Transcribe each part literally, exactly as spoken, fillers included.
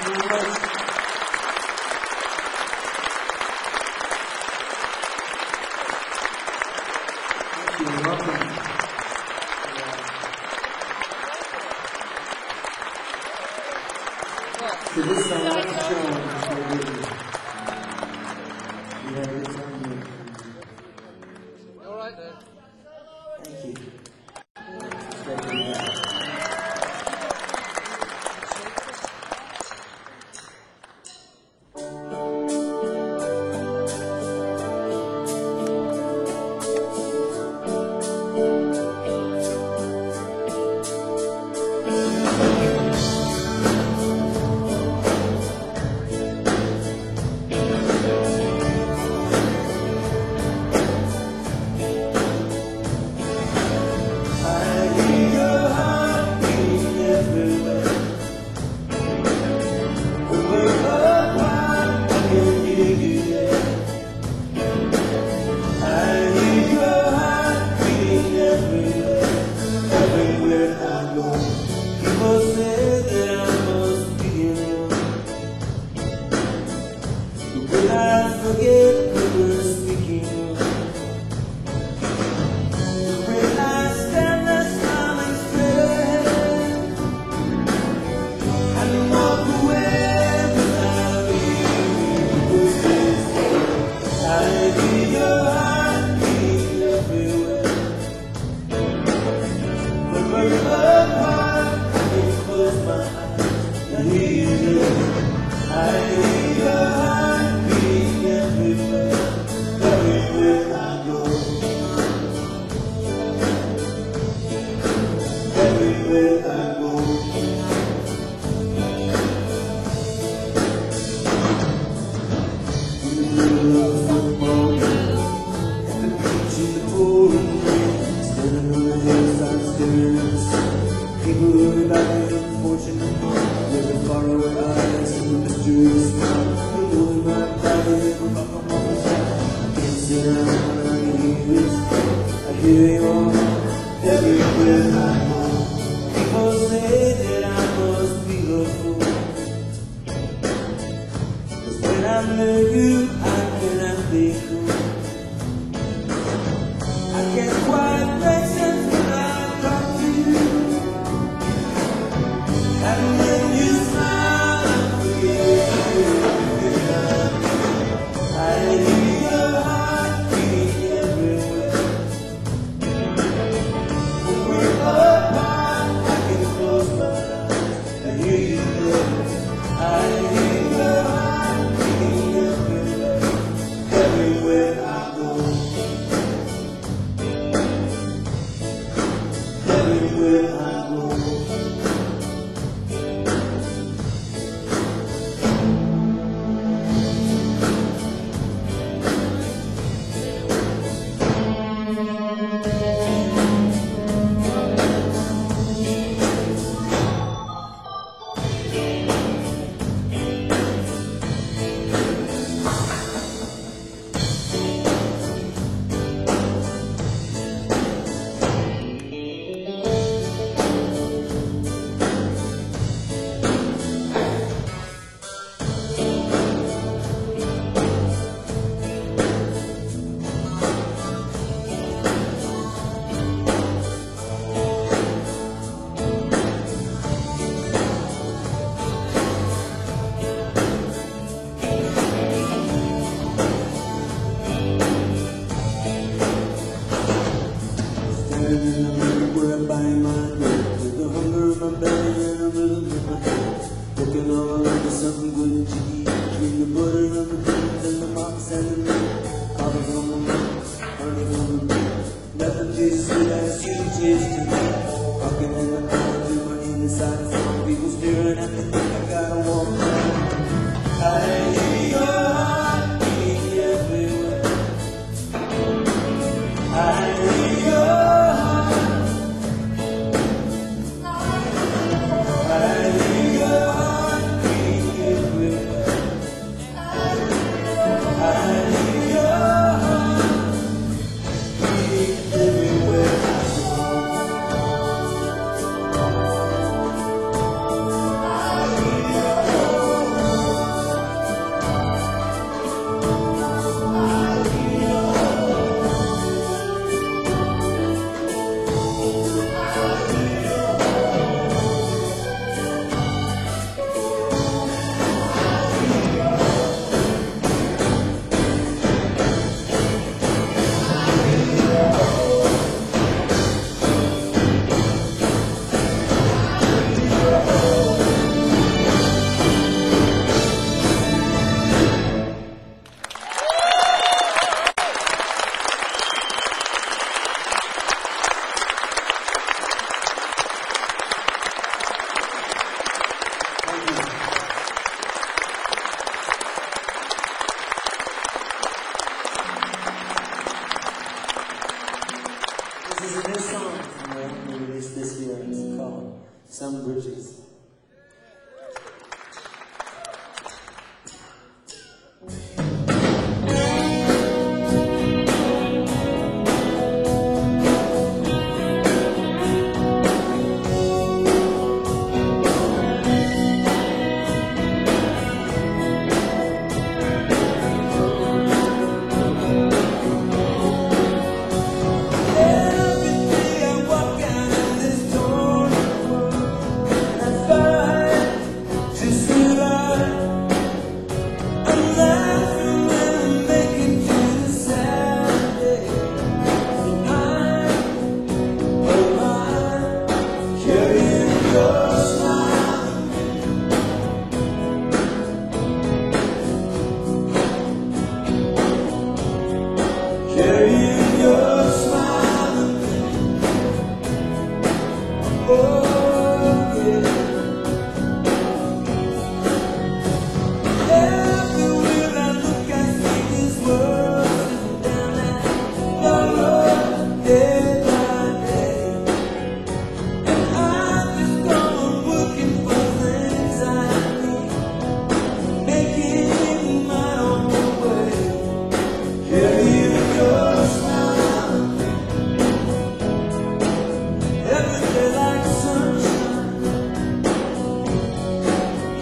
So this song is shown for you. You have this on you. All right then. Thank you. Thank you.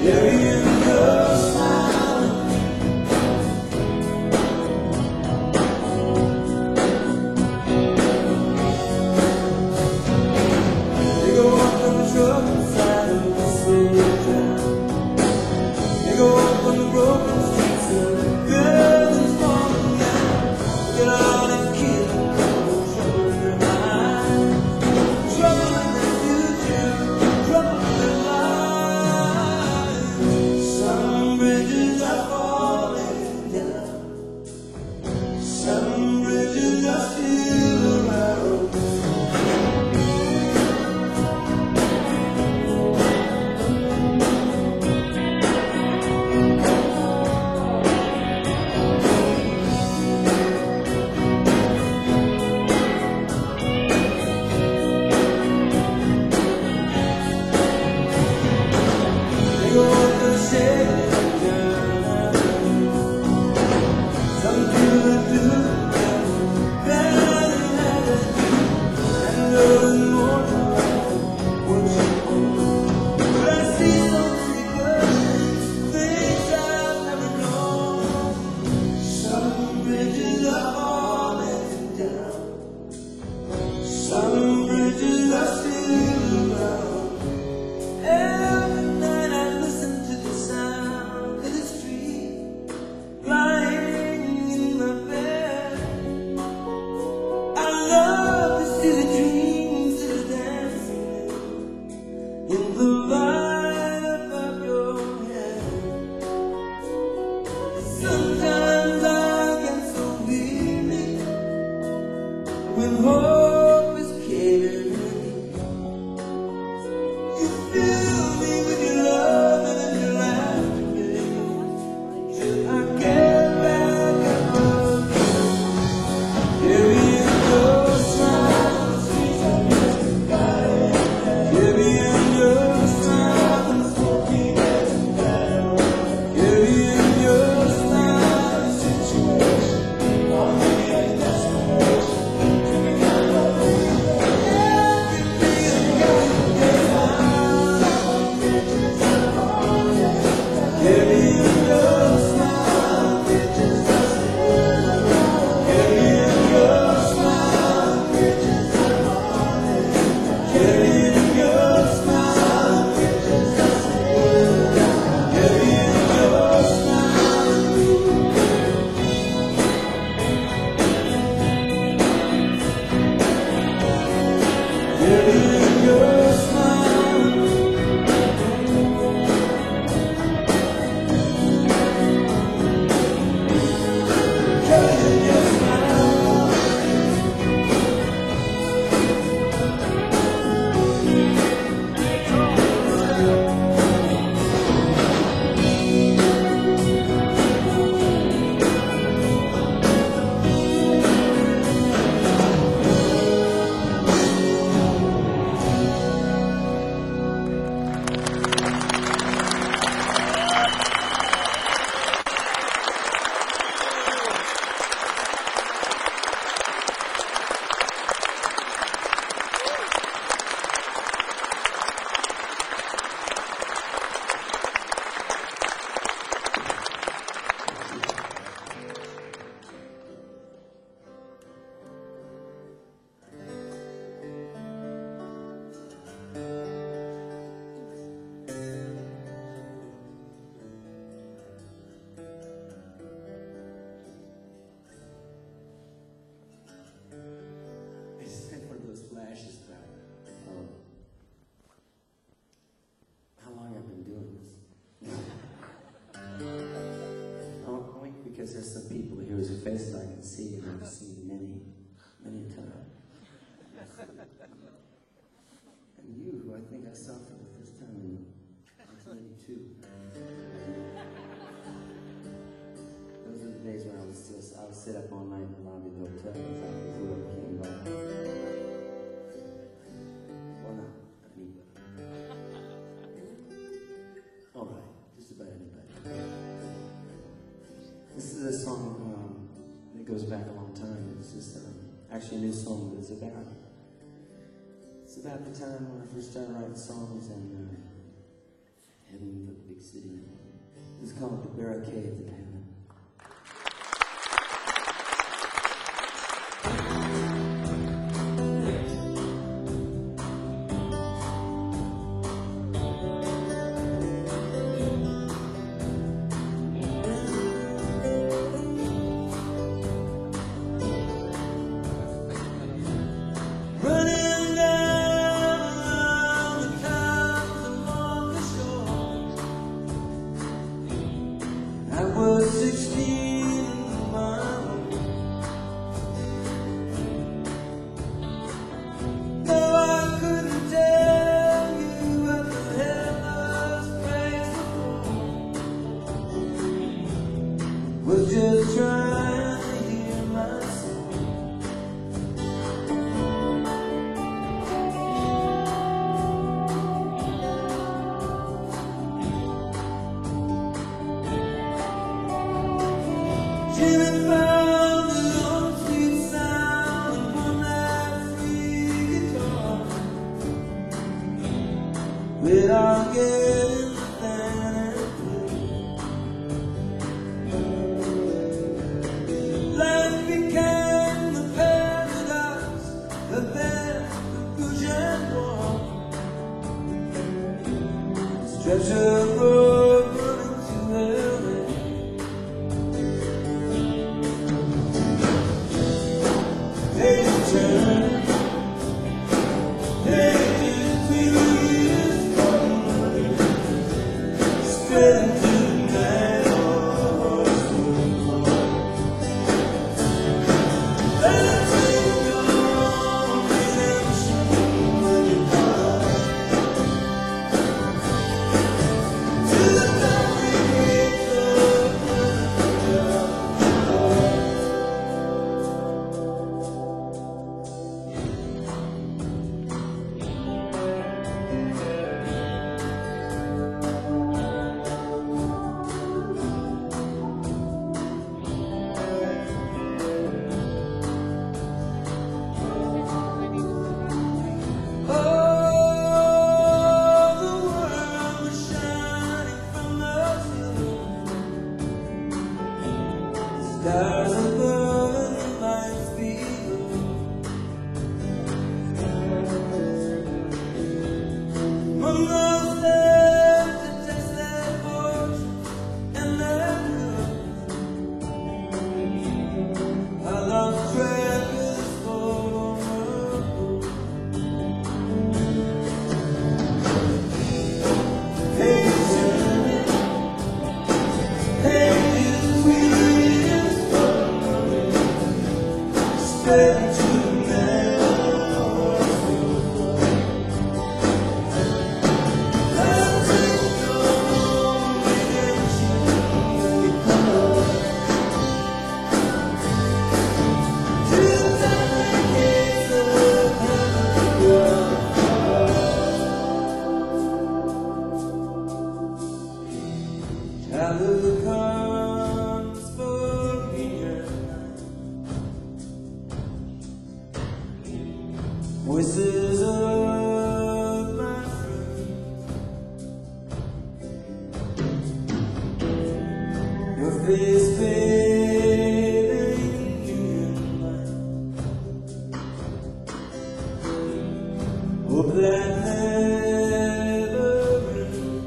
There's some people here whose faces I can see and I've seen many, many times. And you, who I think I saw for the first time in nineteen eighty-two. Those are the days when I was just, I would sit up all night in the lobby of the hotel without whoever came by. Well, not anybody. All right, just about anybody. This is a song um, that goes back a long time. It's just um, actually a new song, but it's about it's about the time when I first started writing songs and uh, heading to the big city. city. It's called The Barricades of Heaven. Was just trying to hear my song. Jimmy found the old sweet sound upon that free guitar. Without getting the thing. Life became the paradise, the bed, the cushion wall. Stretch of road running to heaven. Page turn, pages please, spread into the night. Stars above and the lights below. One love's left to test that fortune and that love. I lost track of this photo. Pages turning, pages weaving. Step to childhood comes for me at night. Voices of my friends, your face fading in mine. Hope that never ends.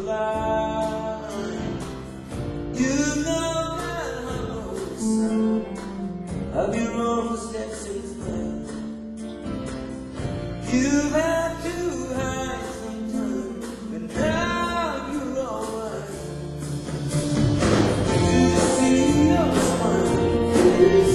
line. You know that hollow sound of your own steps in flame. You've had to hide sometimes, but now you're alright. To see your smiling face.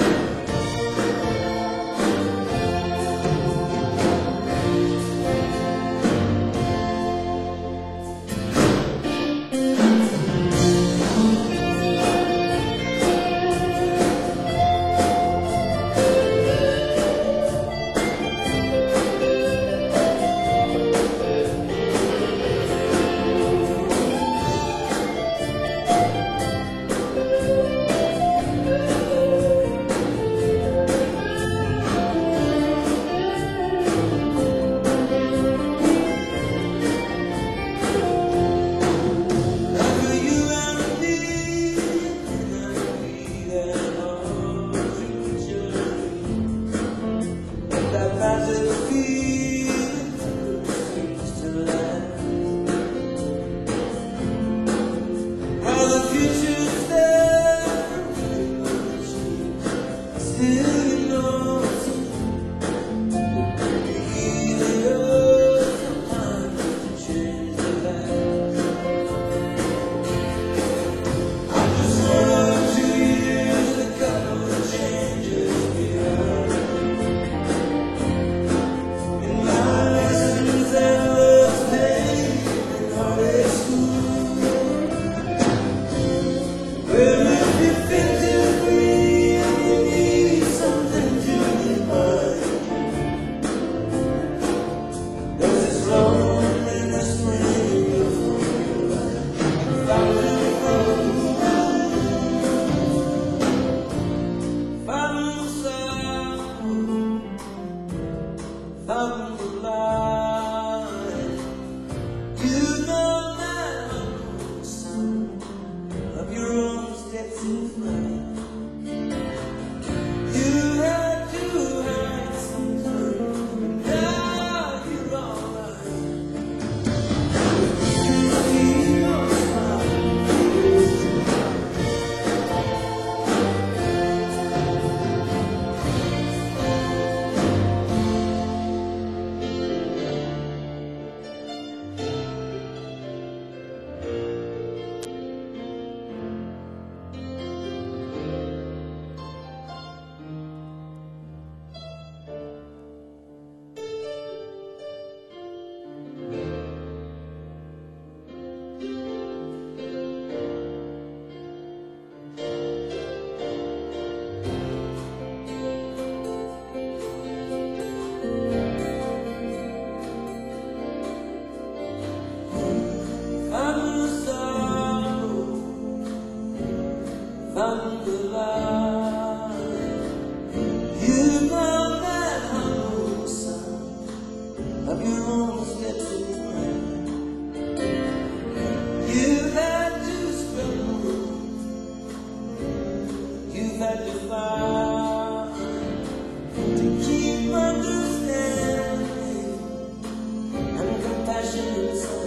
Found the light. You know that hollow sound of your own steps in flight. You had to hide sometimes, but now you're alright. You see your smiling face. Found the light. You know that hollow sound of your own steps in flame. You've had to struggle, you've had to fight to keep understanding and compassion inside.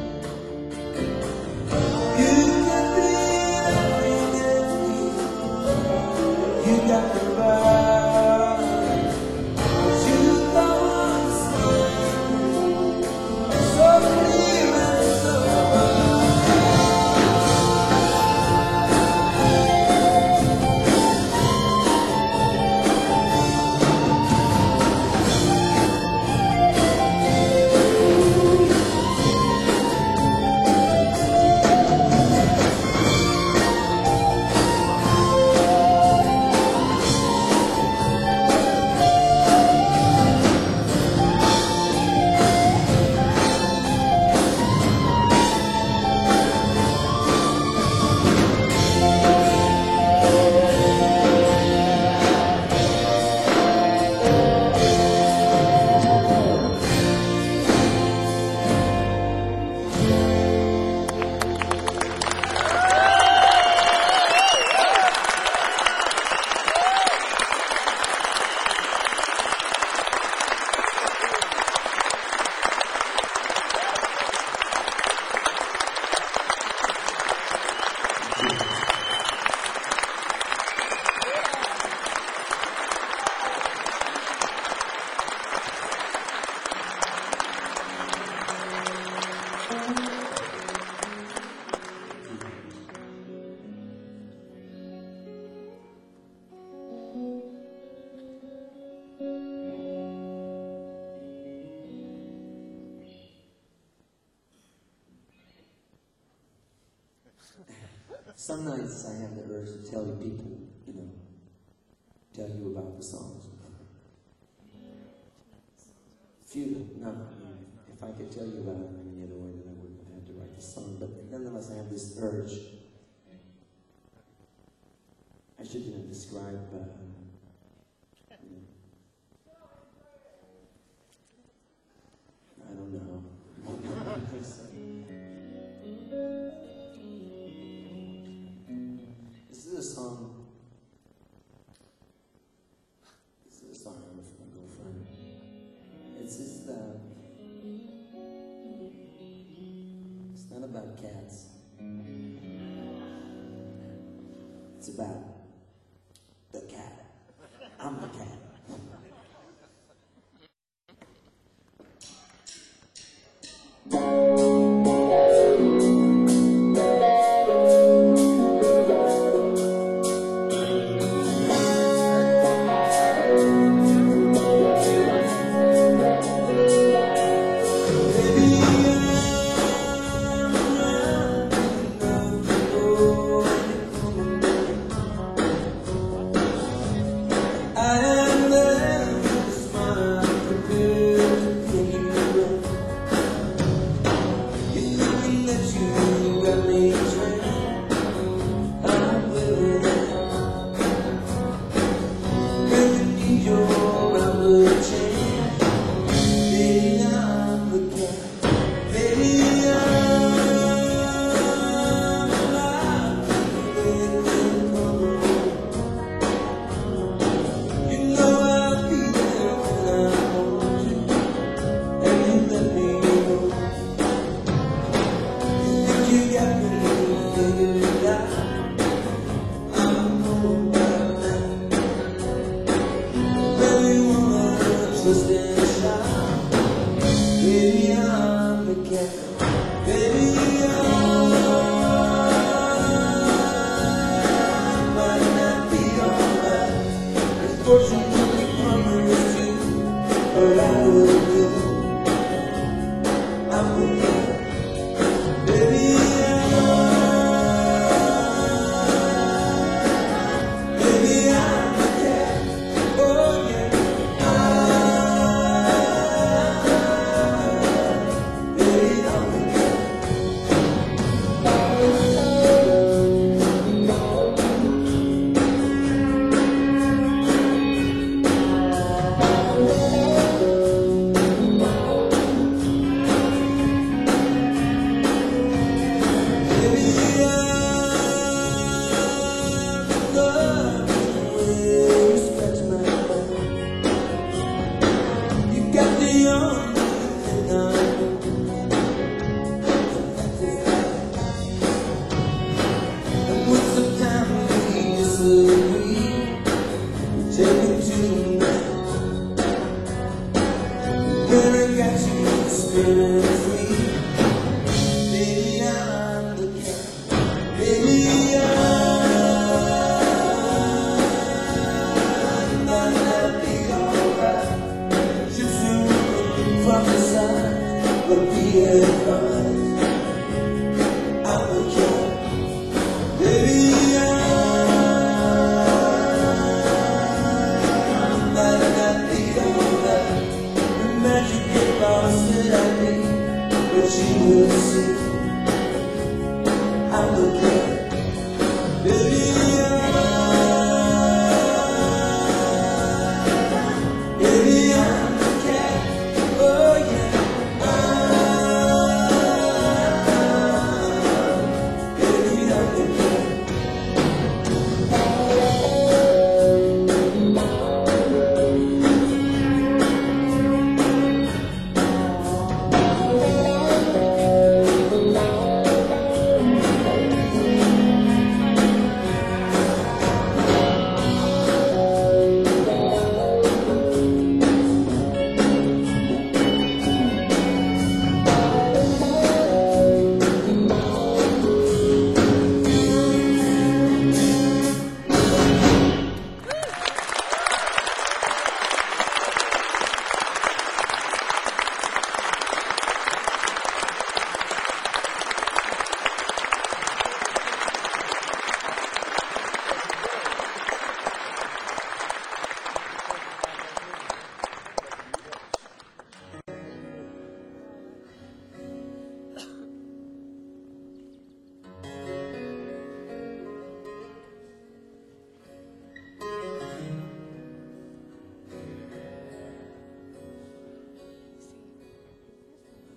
You could be everything. Some nights I have the urge to tell you people, you know, tell you about the songs. Few, no, I mean, if I could tell you about it in any other way, then I wouldn't have had to write the song. But nonetheless, I have this urge. I should, you know, describe, uh, you know, I don't know. This is a song. This is a song I wrote for my girlfriend. It's just, uh, it's not about cats. It's about the cat. I'm the cat.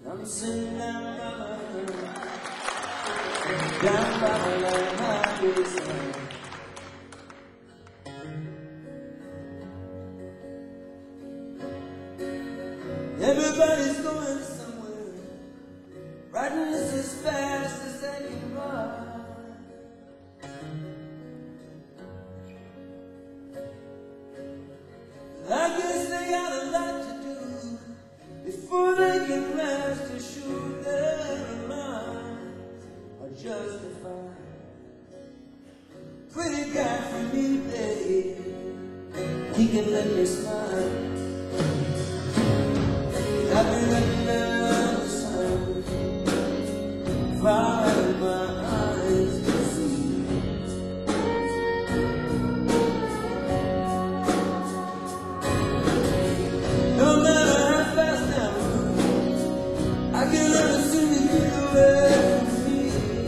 I'm sitting down by my down by the highway side. Everybody's going somewhere, riding this as fast as they can ride. I guess they got a lot to do before they can rest assured their minds are justified. Pretty guy for me, babe, he can let me smile. I've been letting down the sun, far out of my eyes to see. No matter how fast I move, I can never seem to get away from me.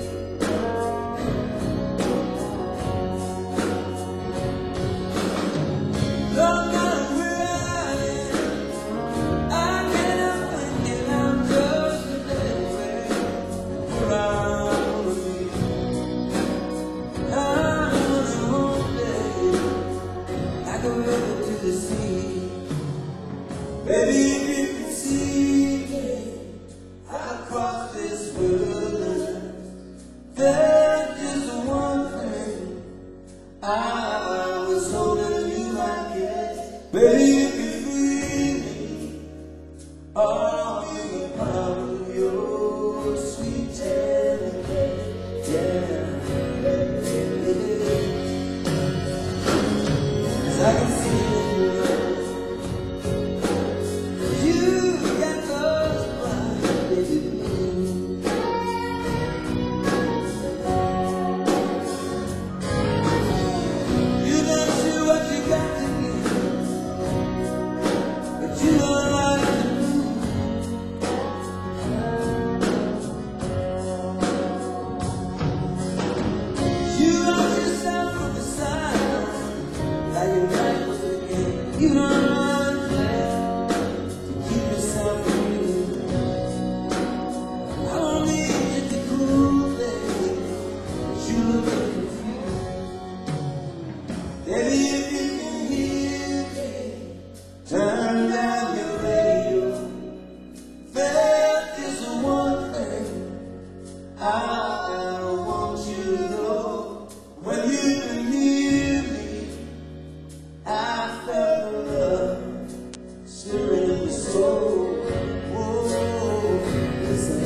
No matter where I am, I can't help thinking I'm just a day away from where I wanna be. I wanna home, babe, like a river to the sea. Baby, if you could see me across this wilderness, there's just one thing I was holding you, I guess. Baby, you could free me, all in the palm of your sweet hand. Yeah, as I can see it in your eyes. You got those blind, baby. You don't see what you got to give, but you don't like to move. You lost yourself from the side, like your life was a game. You don't run fast. Keep yourself from you. I don't need you to cool, baby, but you look confused. Baby, if you can hear me, turn down your radio. There is one thing I want you to know. When you can hear me, I felt the love stirring in my soul. Oh, listen.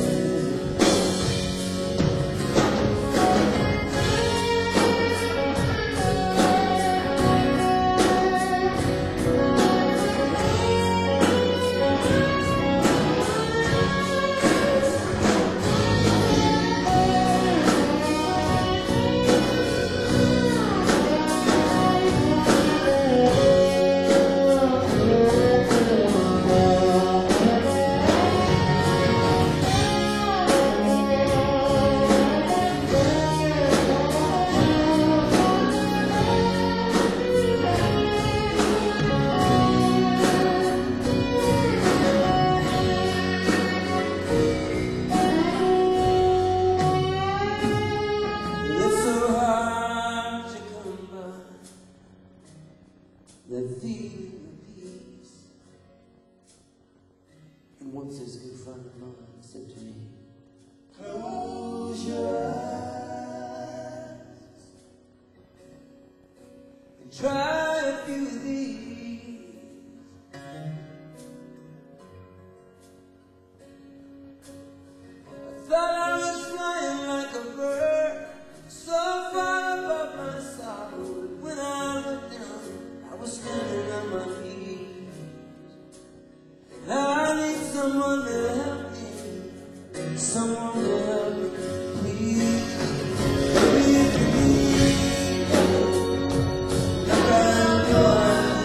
It's so hard to come by that feeling of peace. And once this good friend of mine said to me, close your eyes and try a few of these. I thought I was flying like a bird, so far above my sorrow, but when I looked down, I was standing on my feet. Now I need someone to help me, someone to help me, please. Baby, if you need me, like I know I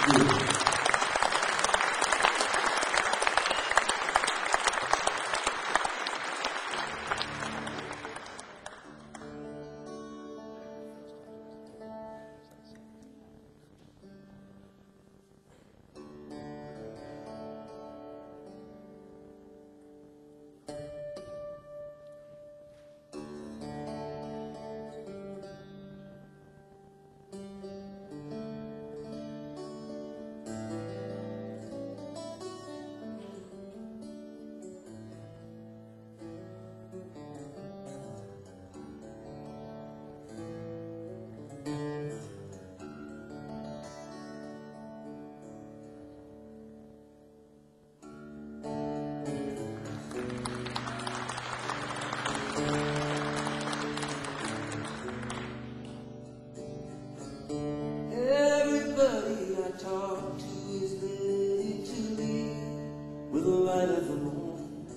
Everybody I talk to is ready to leave with the light of the moon.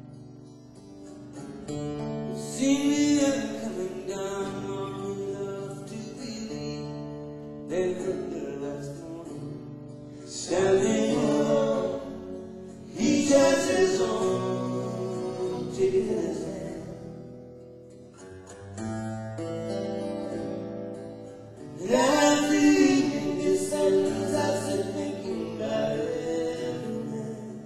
See me ever coming down on me, love to believe they heard the last one. Standing alone, he has his own, taking his hand. And as the evening descends, I sit thinking about every man.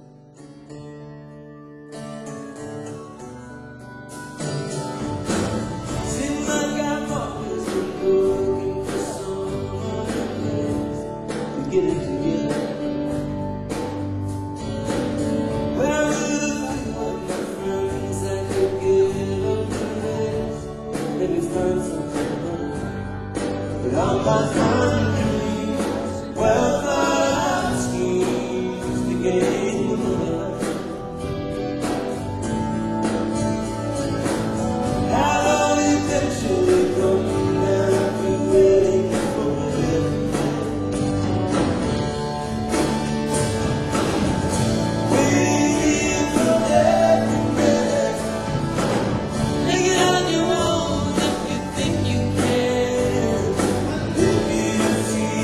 Seems like I've always been looking for someone to get it together. Where are the few of my friends that could give up the rest? Maybe find something better. But all my fun dreams, well thought out schemes began with love. How long eventually come down to waiting for it. Waiting for every minute. Make it on your own if you think you can. If you see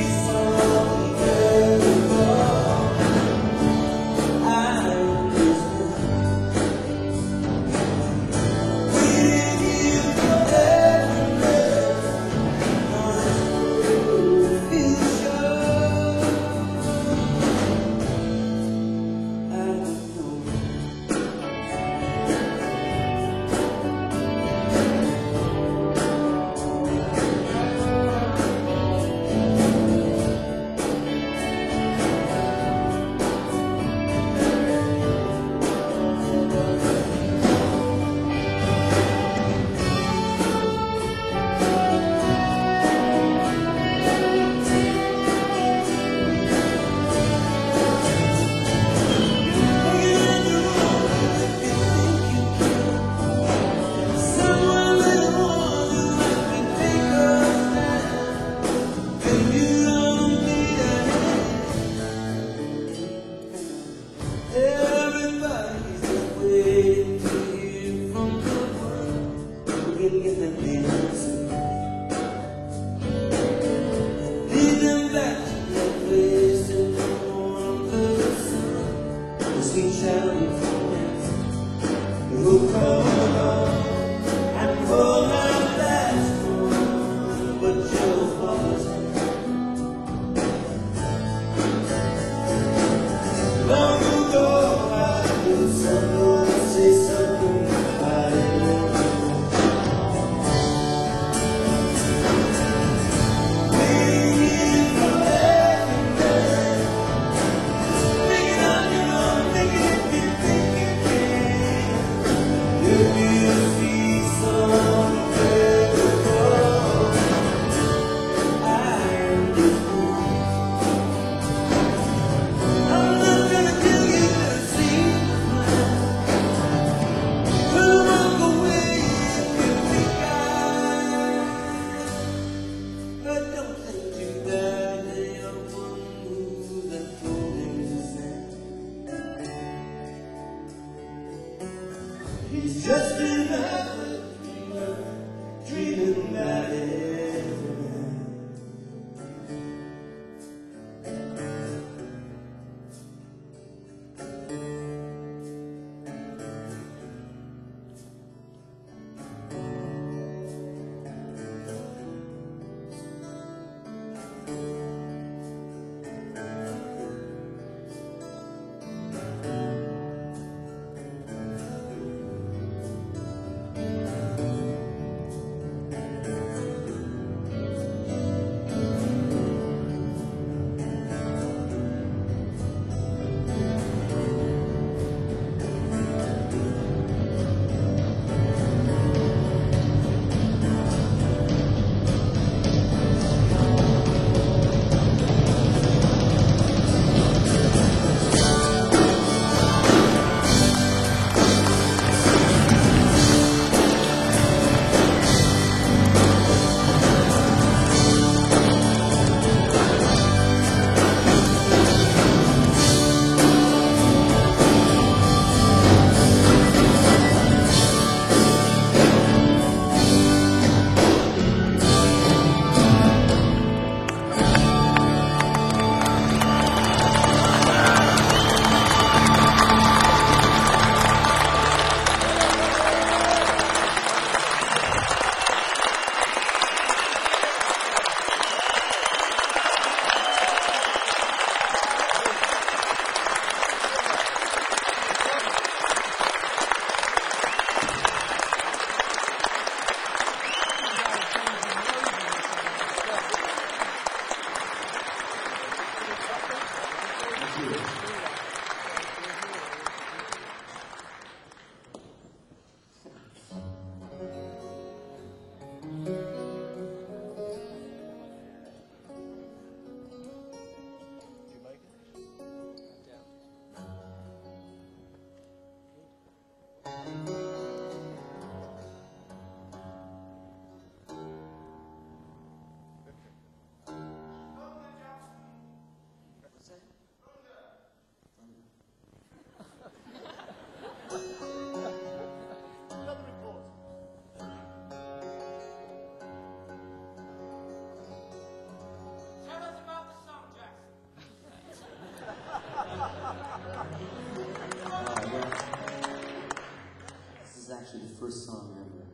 actually the first song ever.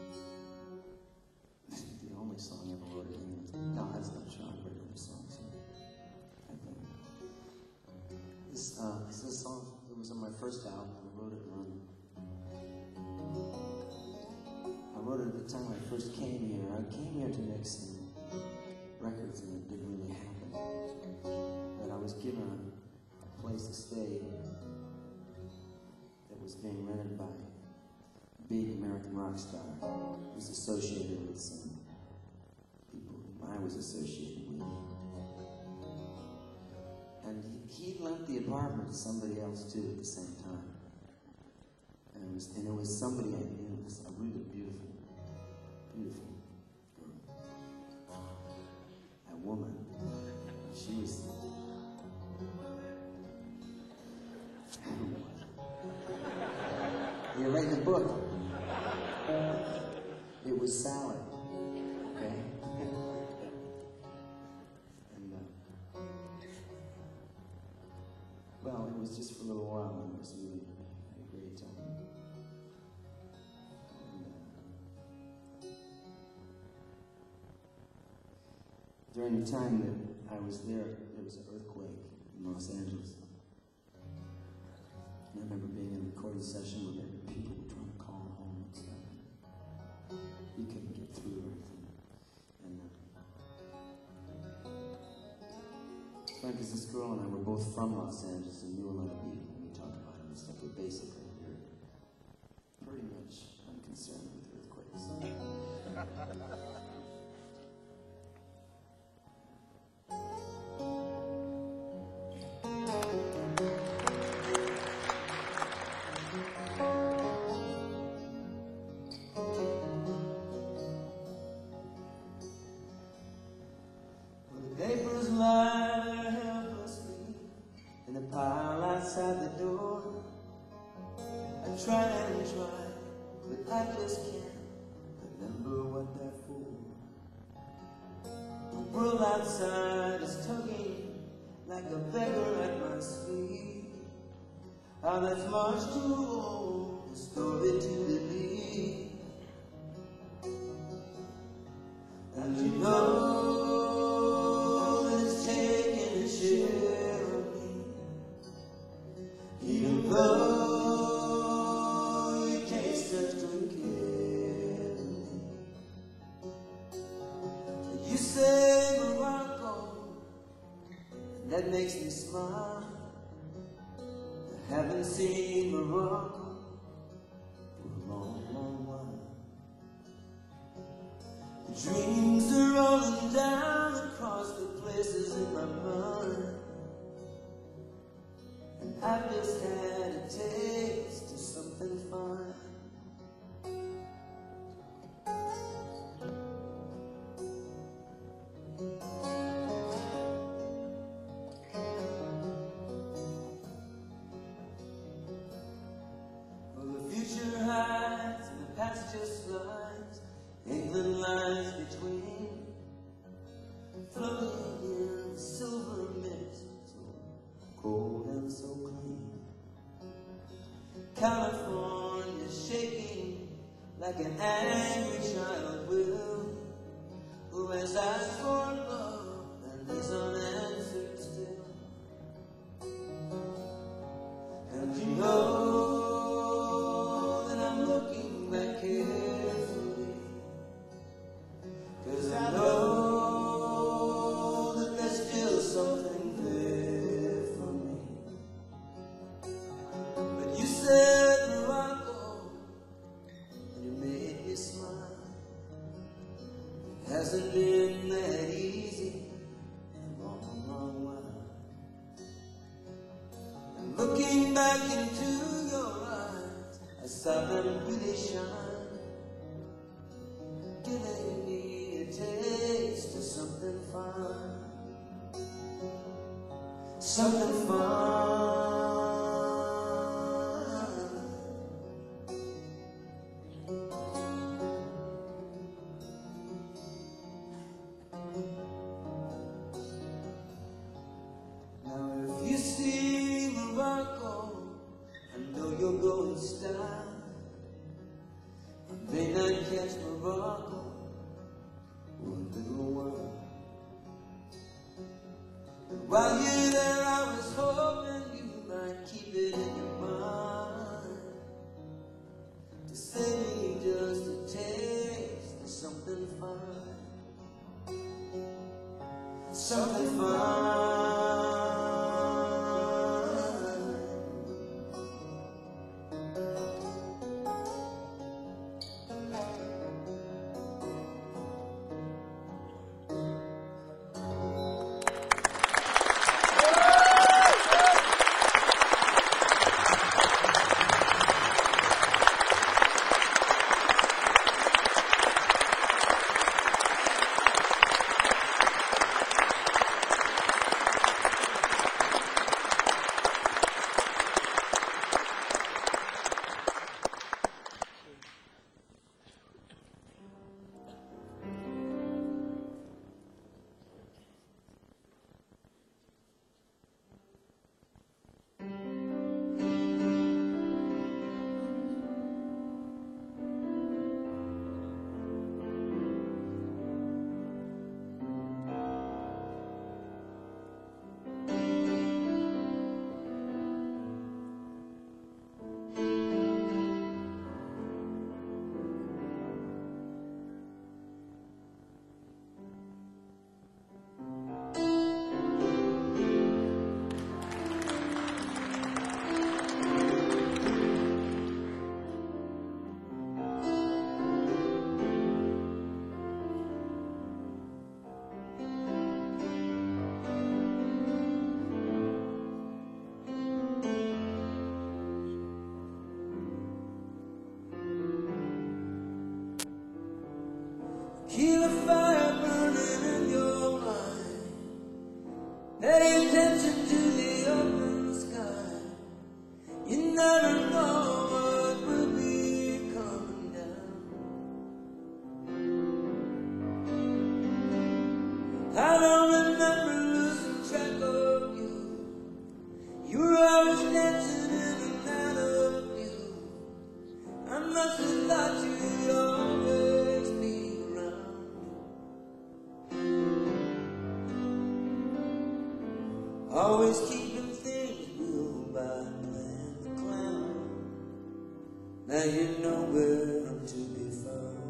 The only song I ever wrote in English. God's not sure I've written other songs here. I think. This, uh, this is a song, it was on my first album. I wrote it on. I wrote it at the time I first came here. I came here to make some records and it didn't really happen. But I was given a, a place to stay that was being rented by a big American rock star who was associated with some people whom I was associated with. And he, he lent the apartment to somebody else too at the same time. And it was, and it was somebody I knew. It was a really beautiful, beautiful girl. A woman. She was. You're writing a book. It was Sally. Okay? And, uh, well, it was just for a little while, and it was really a great time. And, uh, during the time that I was there, there was an earthquake in Los Angeles. And I remember being in a recording session where people were trying to call home and stuff. You couldn't get through or anything. And uh, it's funny because this girl and I were both from Los Angeles and knew a lot of people and we talked about it and stuff, but basically we were pretty much unconcerned with earthquakes. Papers lie there helplessly in a pile outside the door. I try and try, but I just can't remember what they're for. The world outside is tugging like a beggar at my sleeve. How that's much too old, the story to believe. And you know even though you can't stretch to kill me. You say Morocco, and that makes me smile. I haven't seen Morocco for a long, long while. The dreams are rolling down across the places in my mind. I've just had a taste of something fine. Well, the future hides and the past just slides. England lies between, floating in the silver mist. Cold and so clean. California shaking like an angry child will, who has asked for love and is unanswered still. And you know that I'm looking back carefully, 'cause I know that there's still something there. You said Morocco, and you made me smile. It hasn't been that easy in a long, long while. And looking back into your eyes, I saw them really shine, giving me a taste of something fine, something fine. You'll go in style, While you're there, I was hoping you might keep it in your mind to send me just a taste of something fine, something fine. Keep a fire burning in your mind, pay attention to the open sky. You never know what will be coming down. I don't remember losing track of you. You were always dancing in and out of you. I must have thought you'd always be around. Always keeping things real by playing the clown. Now you're nowhere to be found.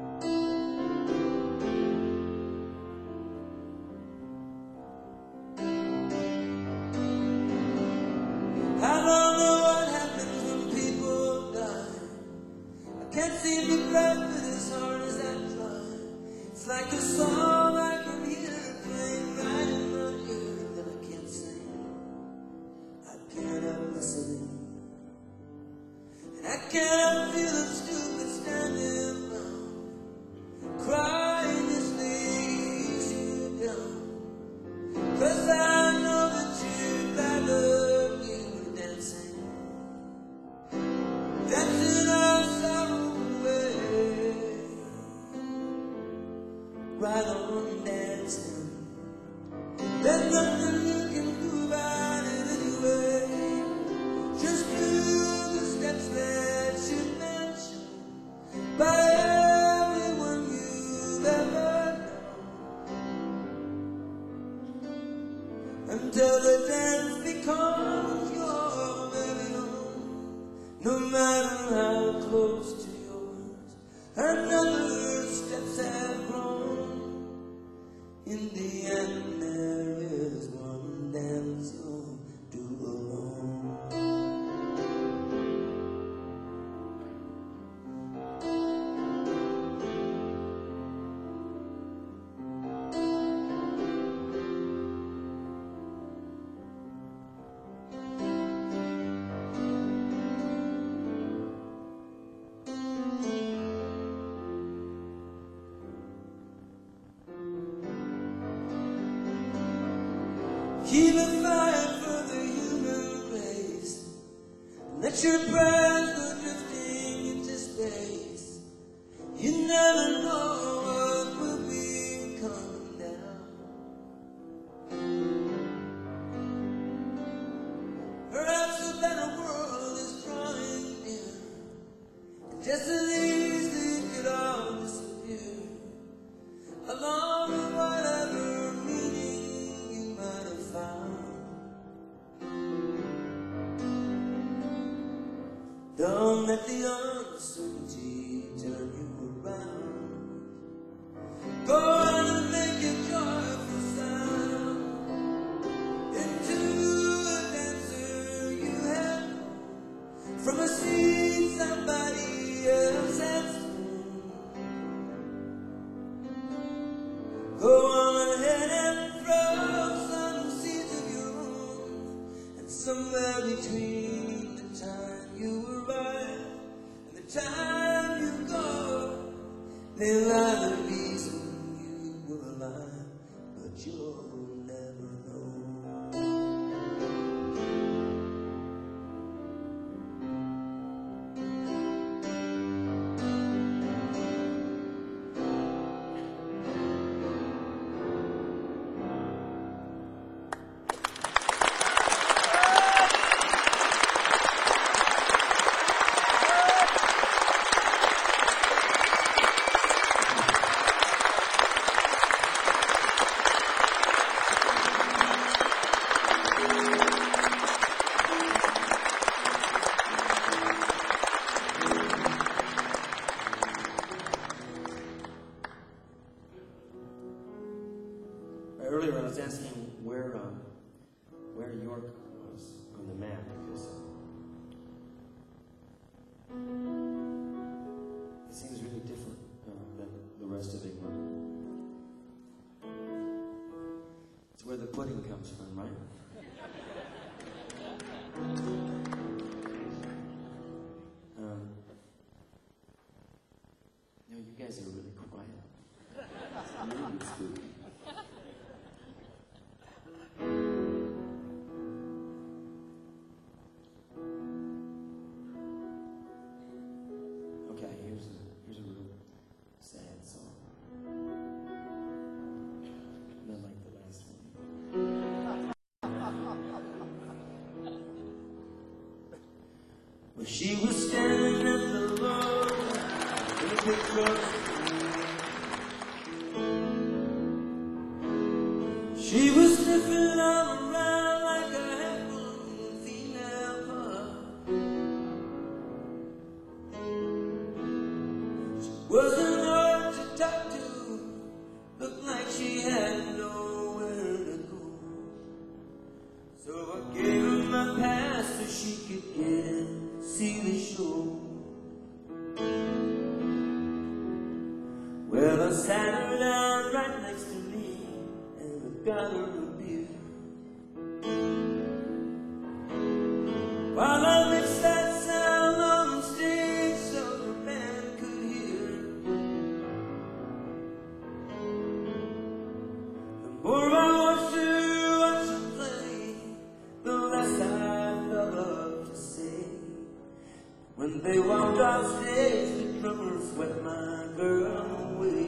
I don't know what happens when people die. I can't seem to breathe with as hard as I try. It's like a song I can hear playing right in my ear, that I can't sing. I can't help listening, and I can't help feeling stupid standing around, crying as leaves you down. 'Cause I know that you'd rather you were dancing, dancing our sorrow away. Right on dancing, there's nothing you can do about it anyway. Just do the steps that you mentioned by everyone you've ever known, until the dance becomes your very own. No matter how close to yours another steps have grown, in the end there is one dance you'll do alone. Keep a fire for the human race. Let your prayers go drifting into space. You never know what will be coming down. Perhaps a better world is drawing near, and just as easily it could all disappear, along with whatever meaning you might have found. Don't let the uncertainty turn you around. Go on and make a joyful sound into a dancer you have known from a seed somebody else has sown. Go on ahead and throw some seeds of your own, and somewhere between the time you arrive and the time you go, there lie the reason you were alive, but you'll never know. Earlier I was asking where um, where York was on the map, because it seems really different uh, than the rest of England. It's where the pudding comes from, right? Um, no, you guys are really quiet. It's really spooky. Okay, here's a, here's a real sad song. Not like the last one. Well, she was standing at the road in a big truck. She was sniffing all around like a half-grown female pup. Wasn't hard to talk to, looked like she had nowhere to go. So I gave her my pass so she could get in, see the show. Well, I sat her down right next to me and I got her a beer. While I mixed that sound on the stage so the band could hear. The more I watched her, watched her play, the less I felt up to say. When they walked off stage, the drummer swept my girl away.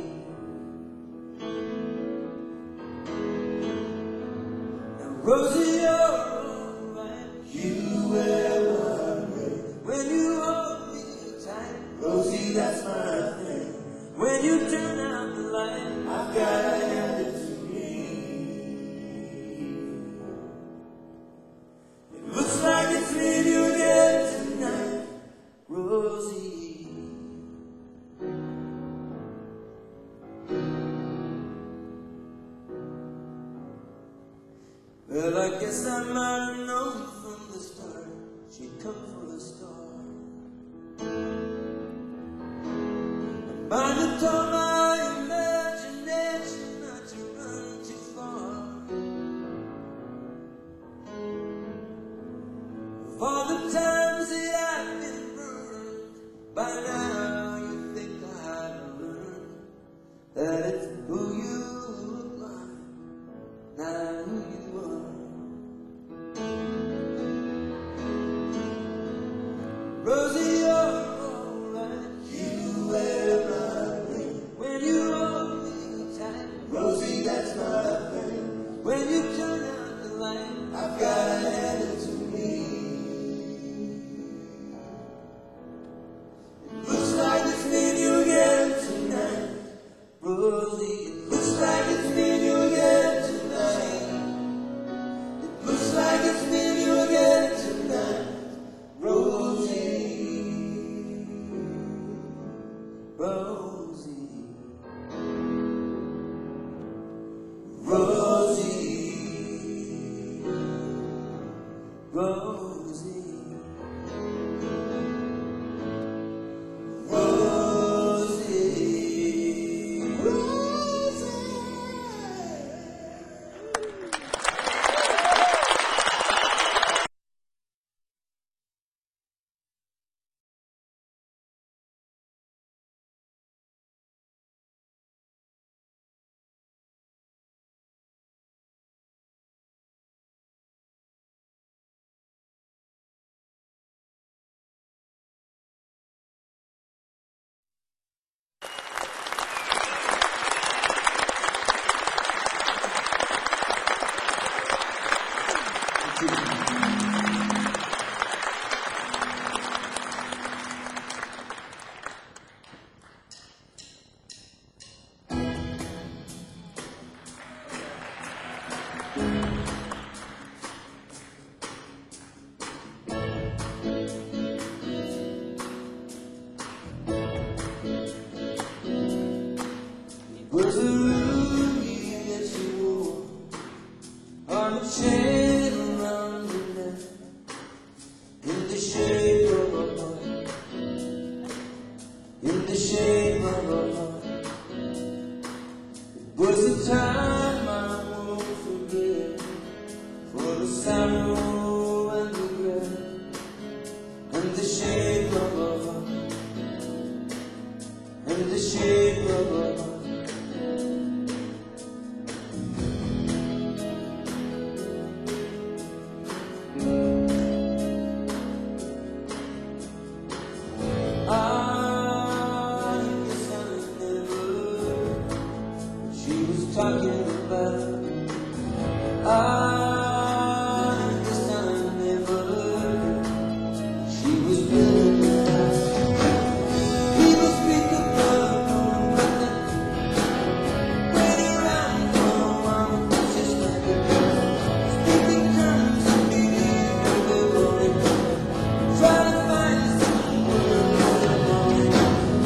Now Rosie, you're alright. You wear my ring. When you hold me tight, Rosie, that's my thing. When you turn out the light, I've got to hand it to me. It looks like it's me you again tonight, Rosie. Well, I guess I might have known from the start she'd come for a star. My mind had told my imagination not to run too far. Of all the times that I've been burned, by now you think I've learned that it's who you look like, not who you are. Rosie, you're alright. You wear my ring. Was a ruby that she wore on a chain around her neck, in the shape of a heart, in the shape of a heart. It was a time I won't forget, for the sorrow and the regret, and the shape of a heart, and the shape of a heart. Talking about I guess I never heard she was building a house. People speak about nothing, wait around for a while, just like a girl. Speaking terms of meaning of the morning, try to find some words in the morning.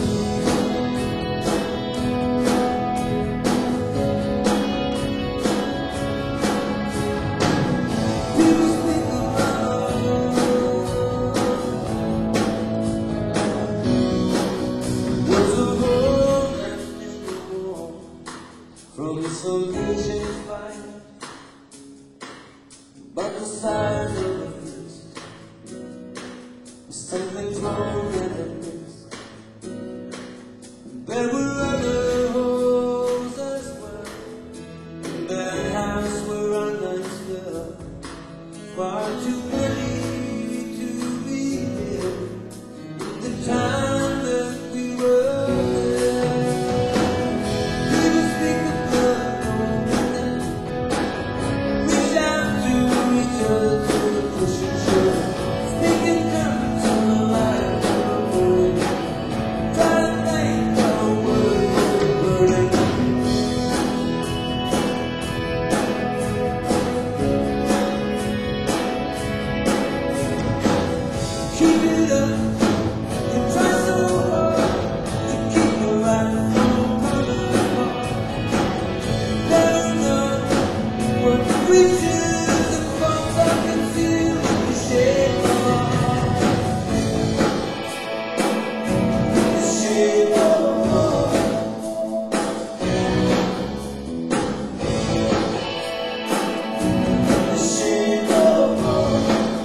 From some ancient fire, but the size of the fist, something's wrong in the mist. There were other holes as well, in that house where our nights fell, far too many to be here. The time that we were there. Keep it up and try so hard to keep your eyes from coming apart. Never know what reaches and falls I can feel the shape of a heart, the shape of a heart, the shape of a heart.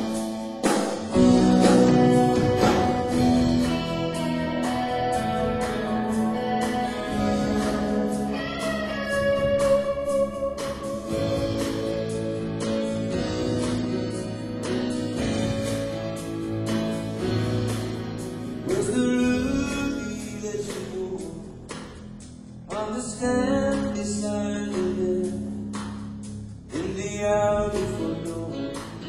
Was the ruby that you wore on the stand beside the bed in the hour before dawn,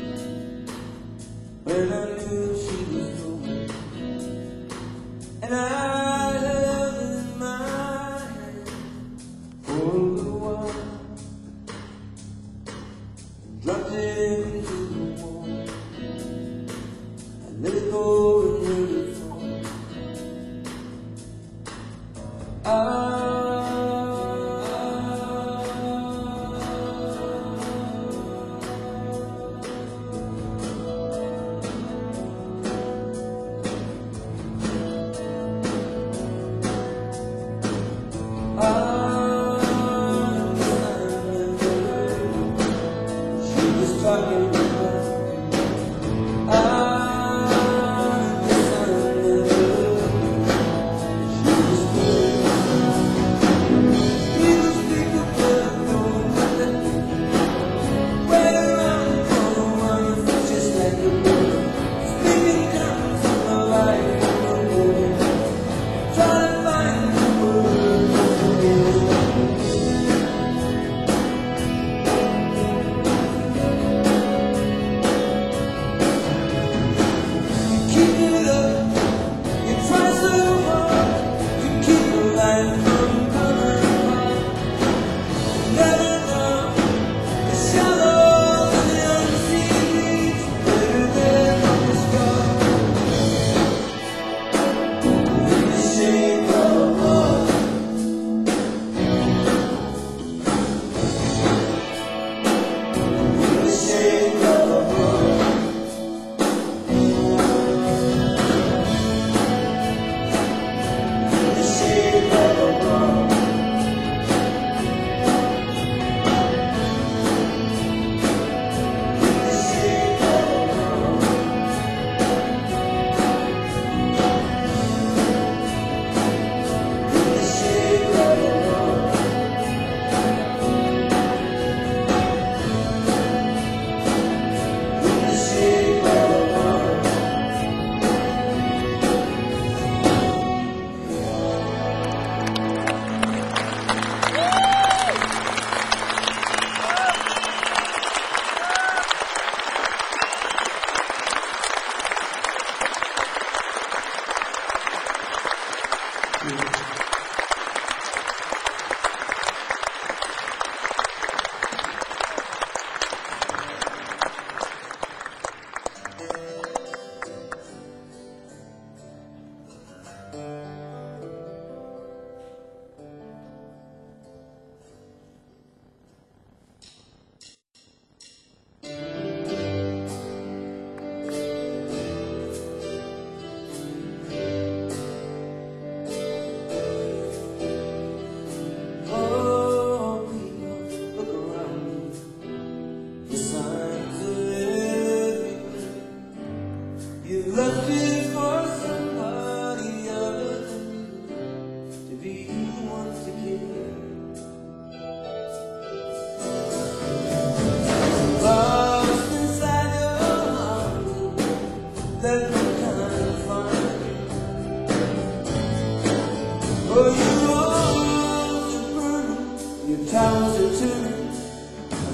when I knew she was gone, and I held it in my hand for a little while, dropped it into the wall, I let it go and let it fall. She was talking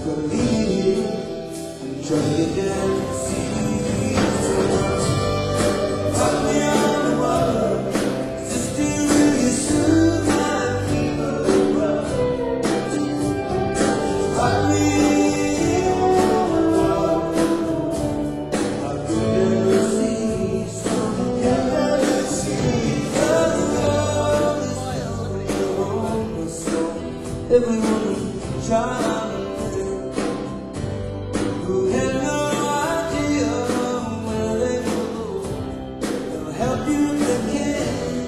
gonna leave here and try to get down to see someone. Rock me on the water, just to really soothe my fever. Rock me on the water, I could never see someone, never see. The world is on the soul. Everyone trying. Who had no idea where they will go. They'll help you if they can.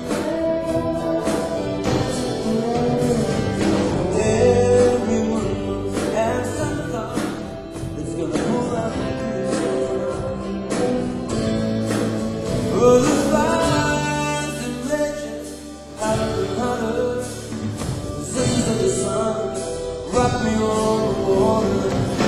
Everyone has some thought that's gonna pull out the truth. Oh, the fires and legends, hotter and hotter. The sins of the sun, rock me on the water.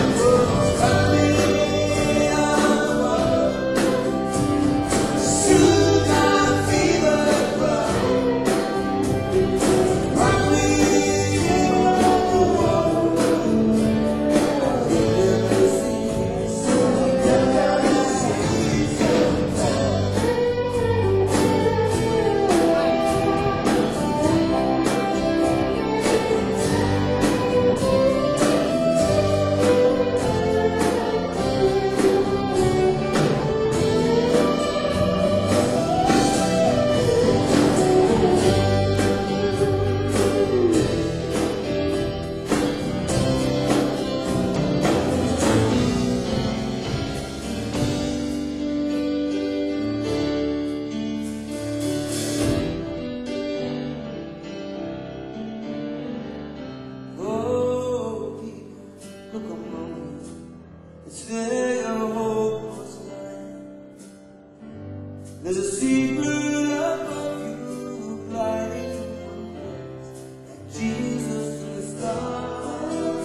Stay a hopeless life. There's a secret above you, blinding like Jesus in the stars.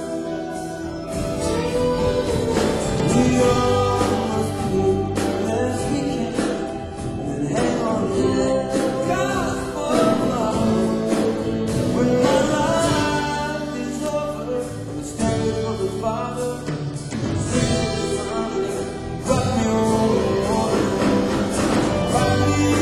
We all must do the best we can and hang on to that gospel love. When my life is over, I'm standing for the Father. Rock me on the water, rock me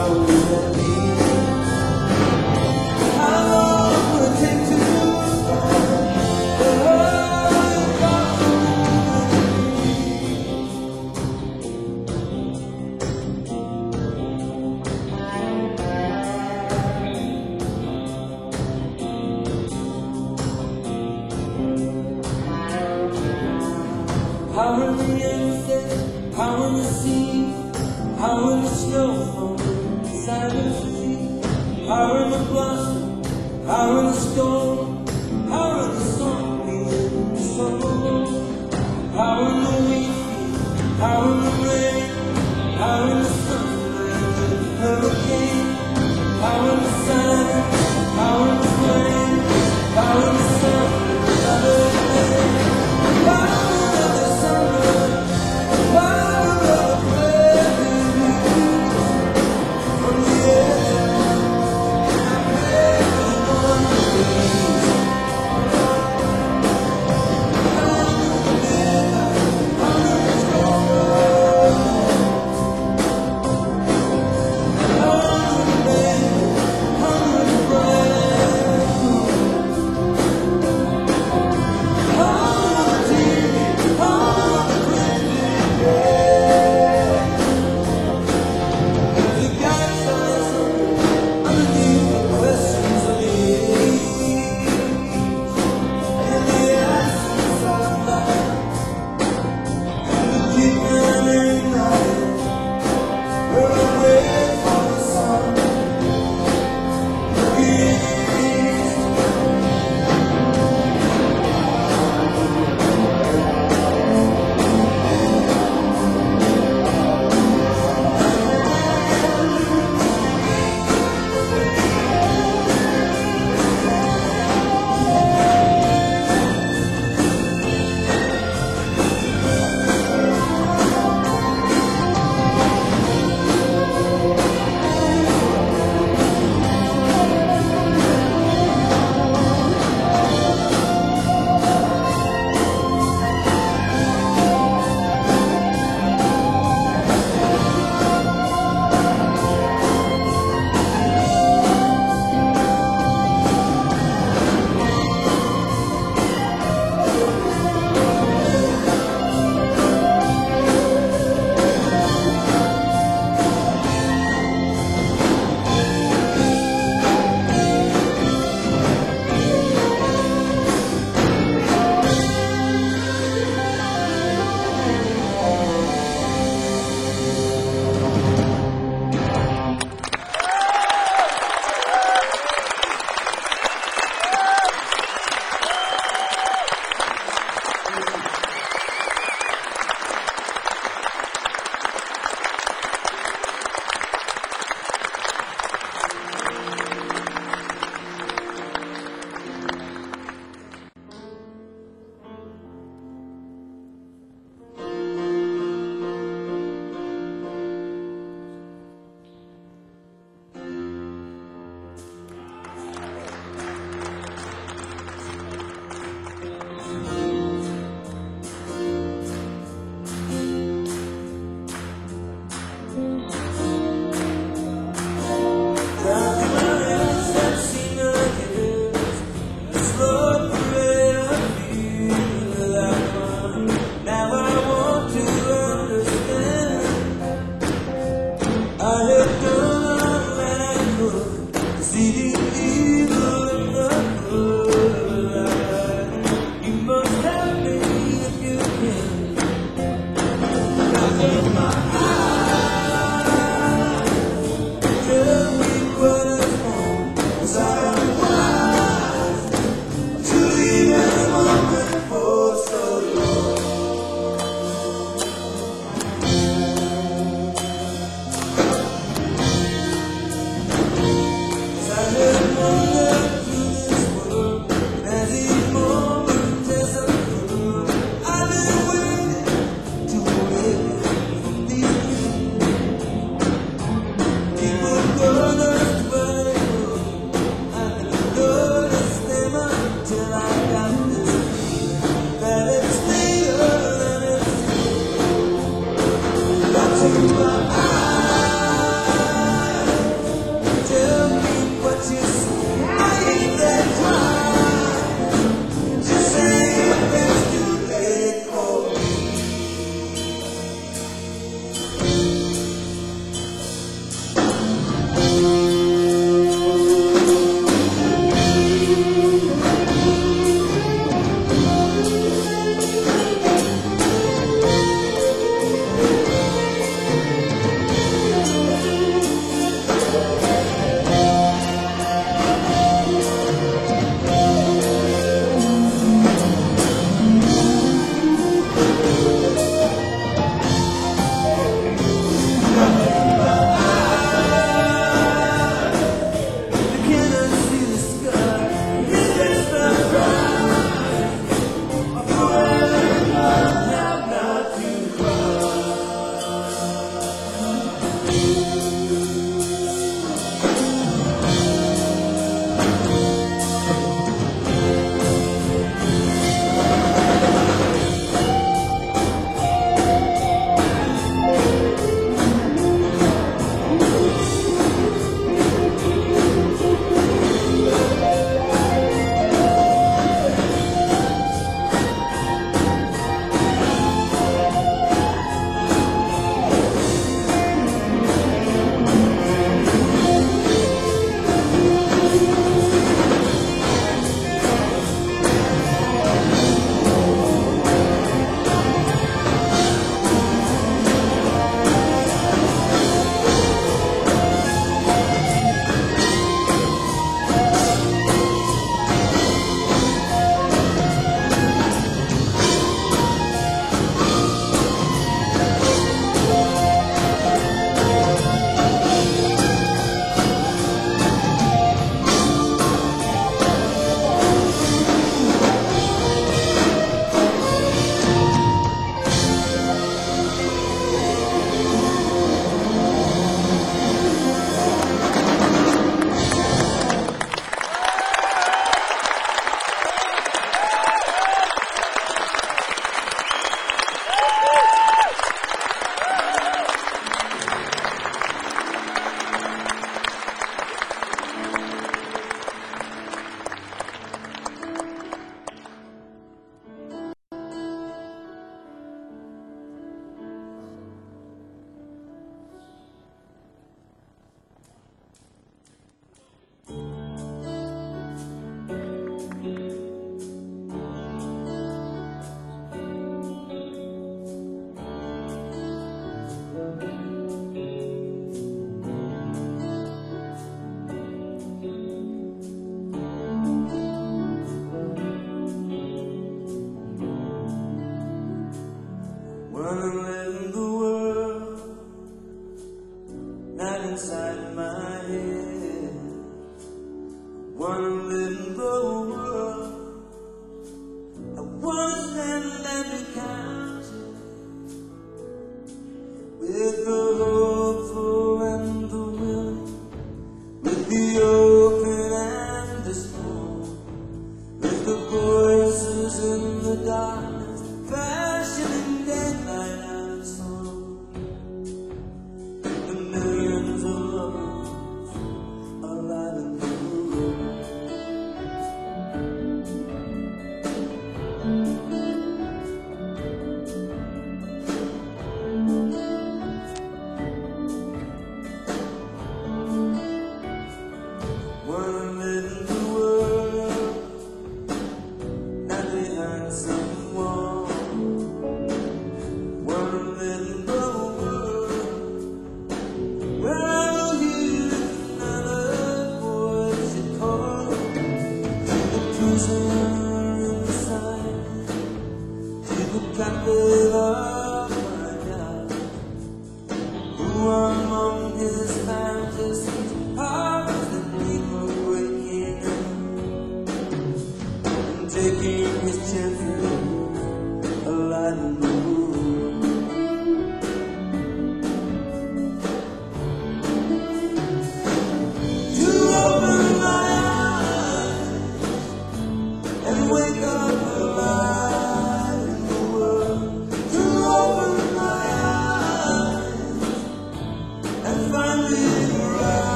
How will that be? How long will it take to restore the hurt gone? How in the sunset, how in the sea, how in the snow from inside the sea, how in the blossom, how in the storm, how in the song in the summer, how in the wheat, how in the rain, how in the sun, and the hurricane, how in the sun, how in the flame, how in the sun, how in the rain. Oh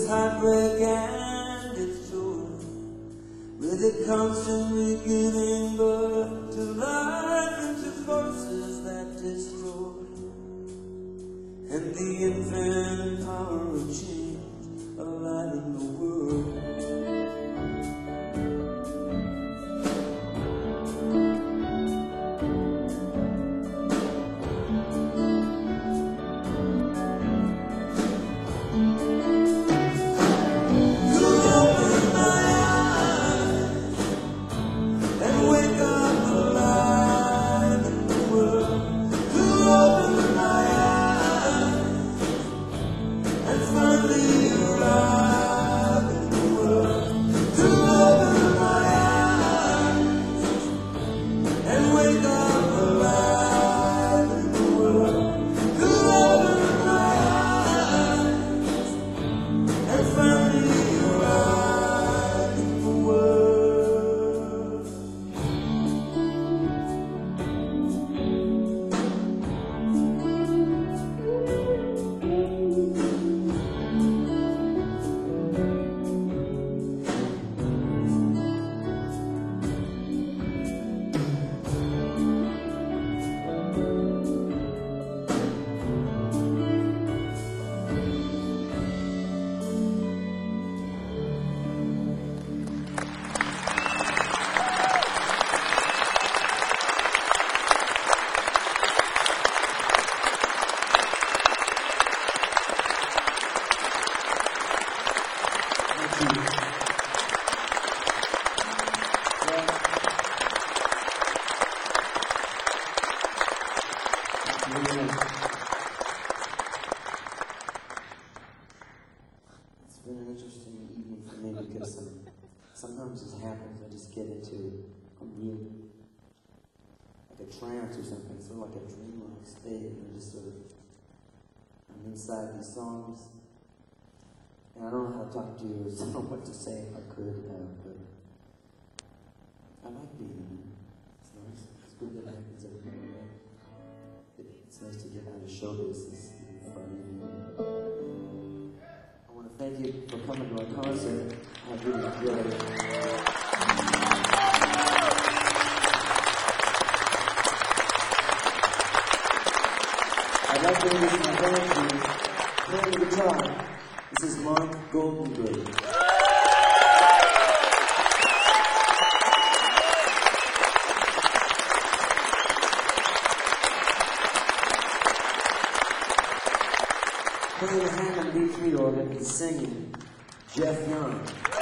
heartbreak and its joy, with it constantly giving birth to life and to forces that destroy, and the infinite power of change alive in the world. It's been an interesting evening for me because um, sometimes it happens, I just get into a real, like a trance or something, sort of like a dreamlike state, and I just sort of, I'm inside these songs, and I don't know how to talk to you or know what to say if I could, uh, but I like being in it. It's nice. It's good that it happens every day. It's nice to get out of show business and fun. I want to thank you for coming to our concert. I really enjoyed it. I'd like to introduce my band to you. Playing the guitar. This is Mark Goldenberg. Playing the Hammond B three organ and singing, Jeff Young.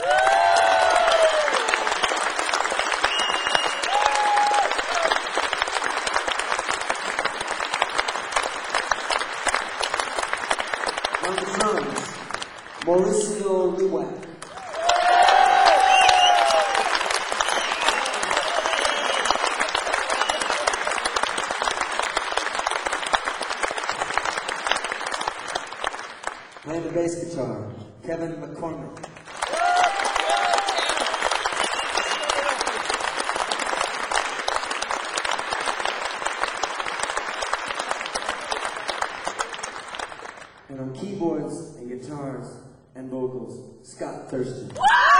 On the drums, Mauricio Liwak. Playing the bass guitar, Kevin McCormick. And on keyboards and guitars and vocals, Scott Thurston.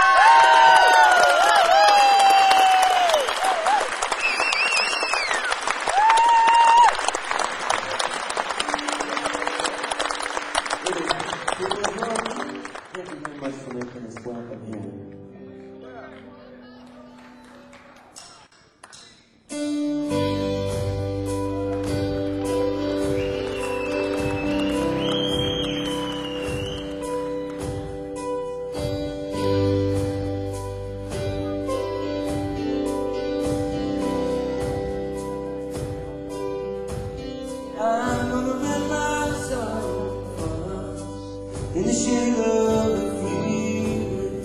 Thank you very much for making us welcome here. I'm gonna let my soul fall in the shade of the freeway.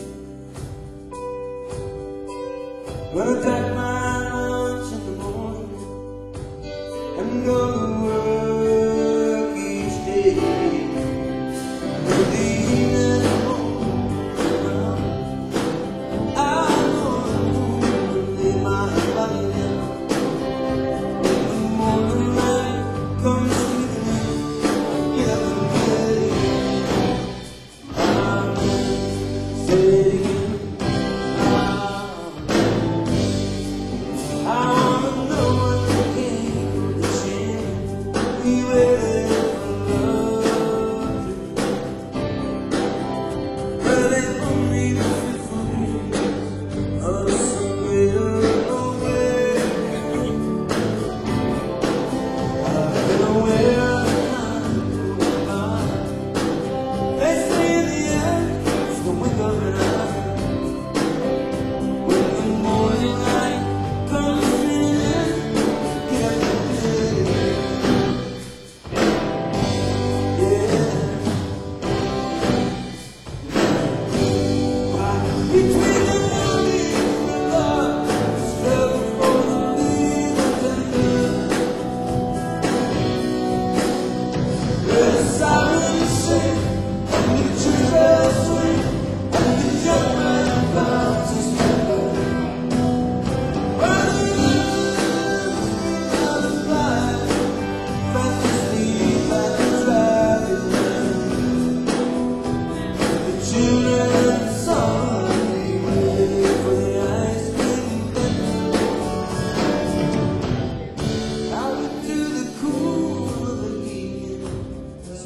Gonna pack my lunch in the morning and go to work each day. When the evening rolls around, I'm gonna lay my body down. When the morning light comes through the get up and play. I'm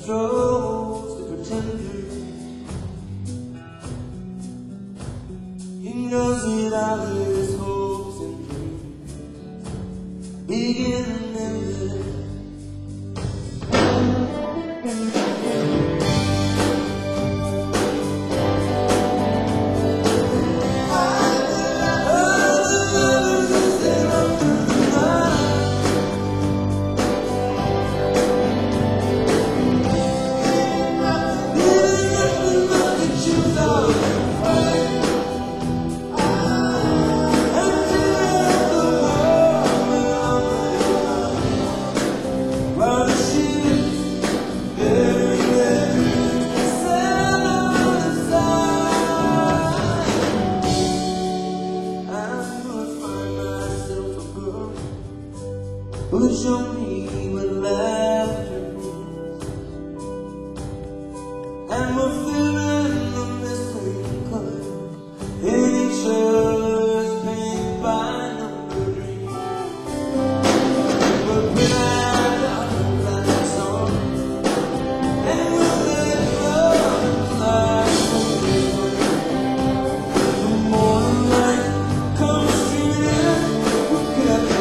throws the pretender. He knows that all his hopes and dreams begin and end. Will show me what laughter means, and we're feeling the missing color in each other's paint by number dreams. We're proud of the song, and we'll let love like the morning light comes streaming in. We'll get it.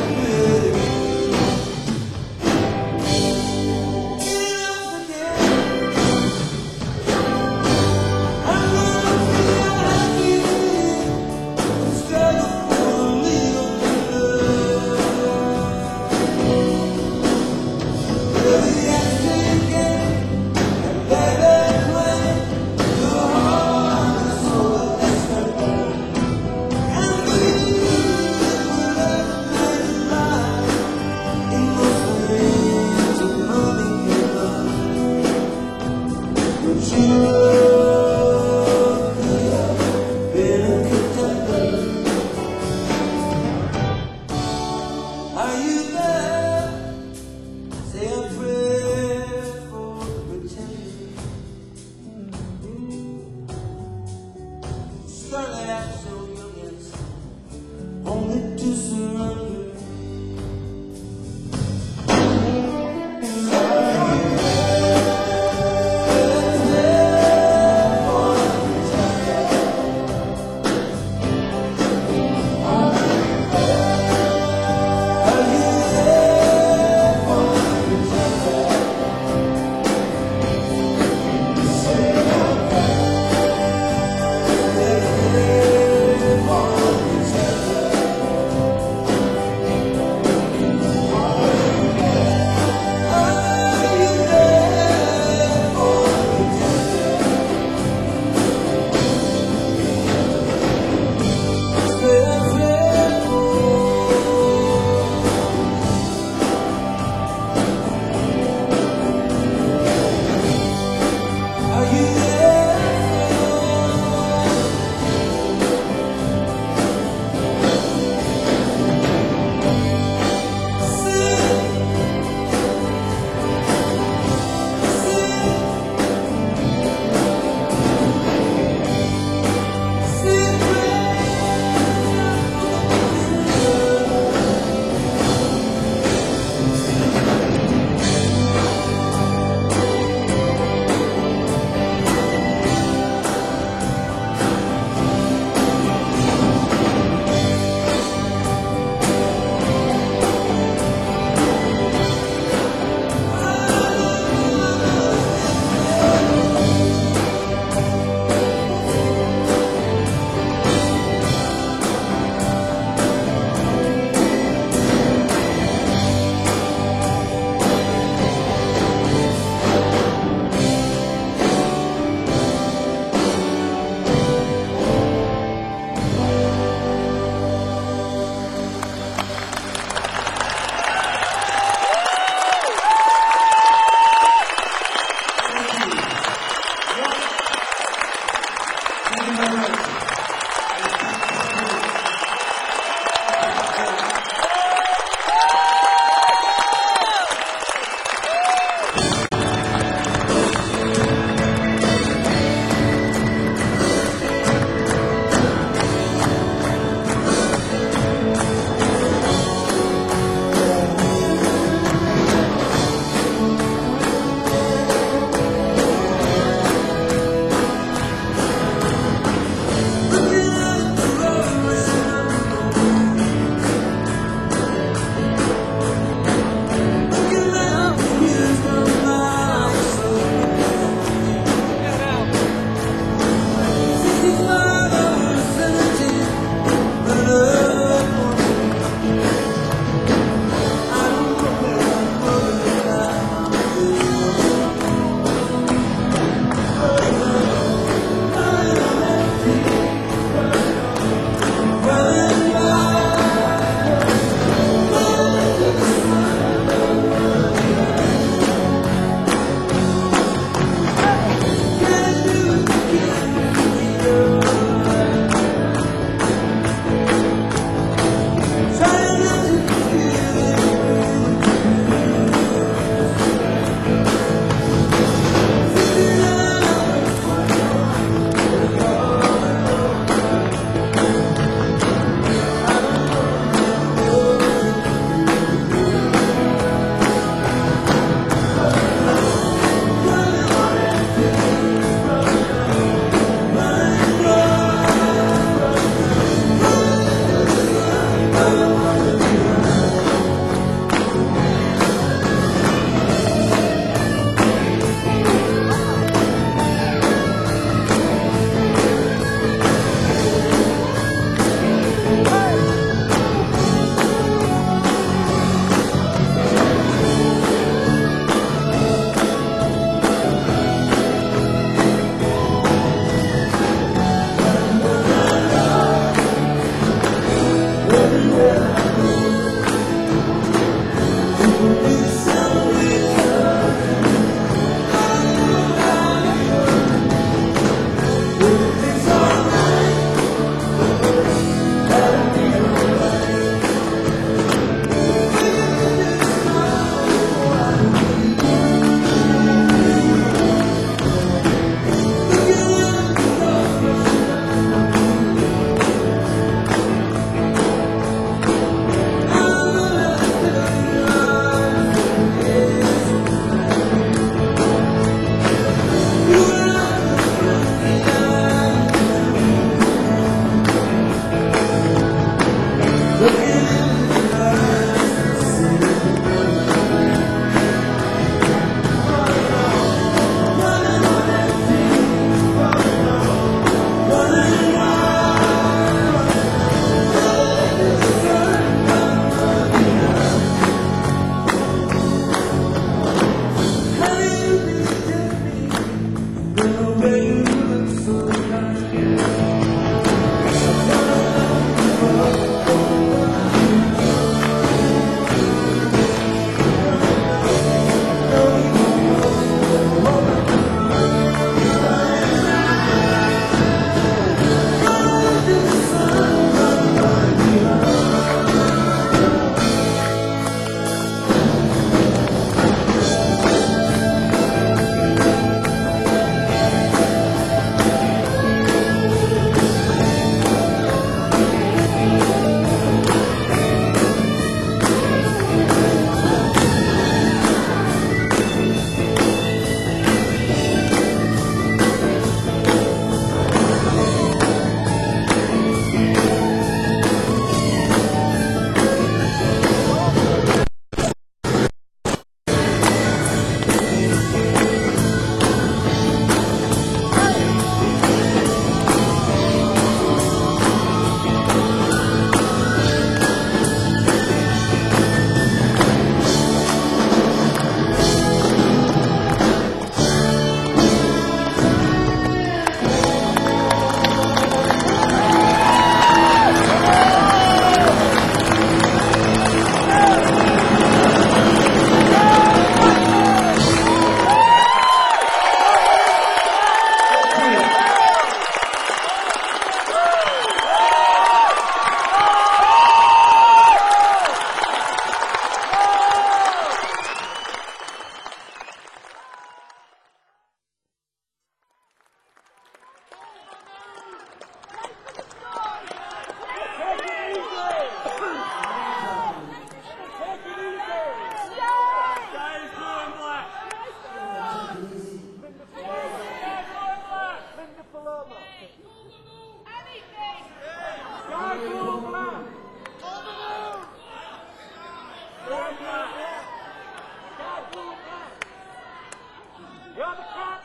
You're the cop.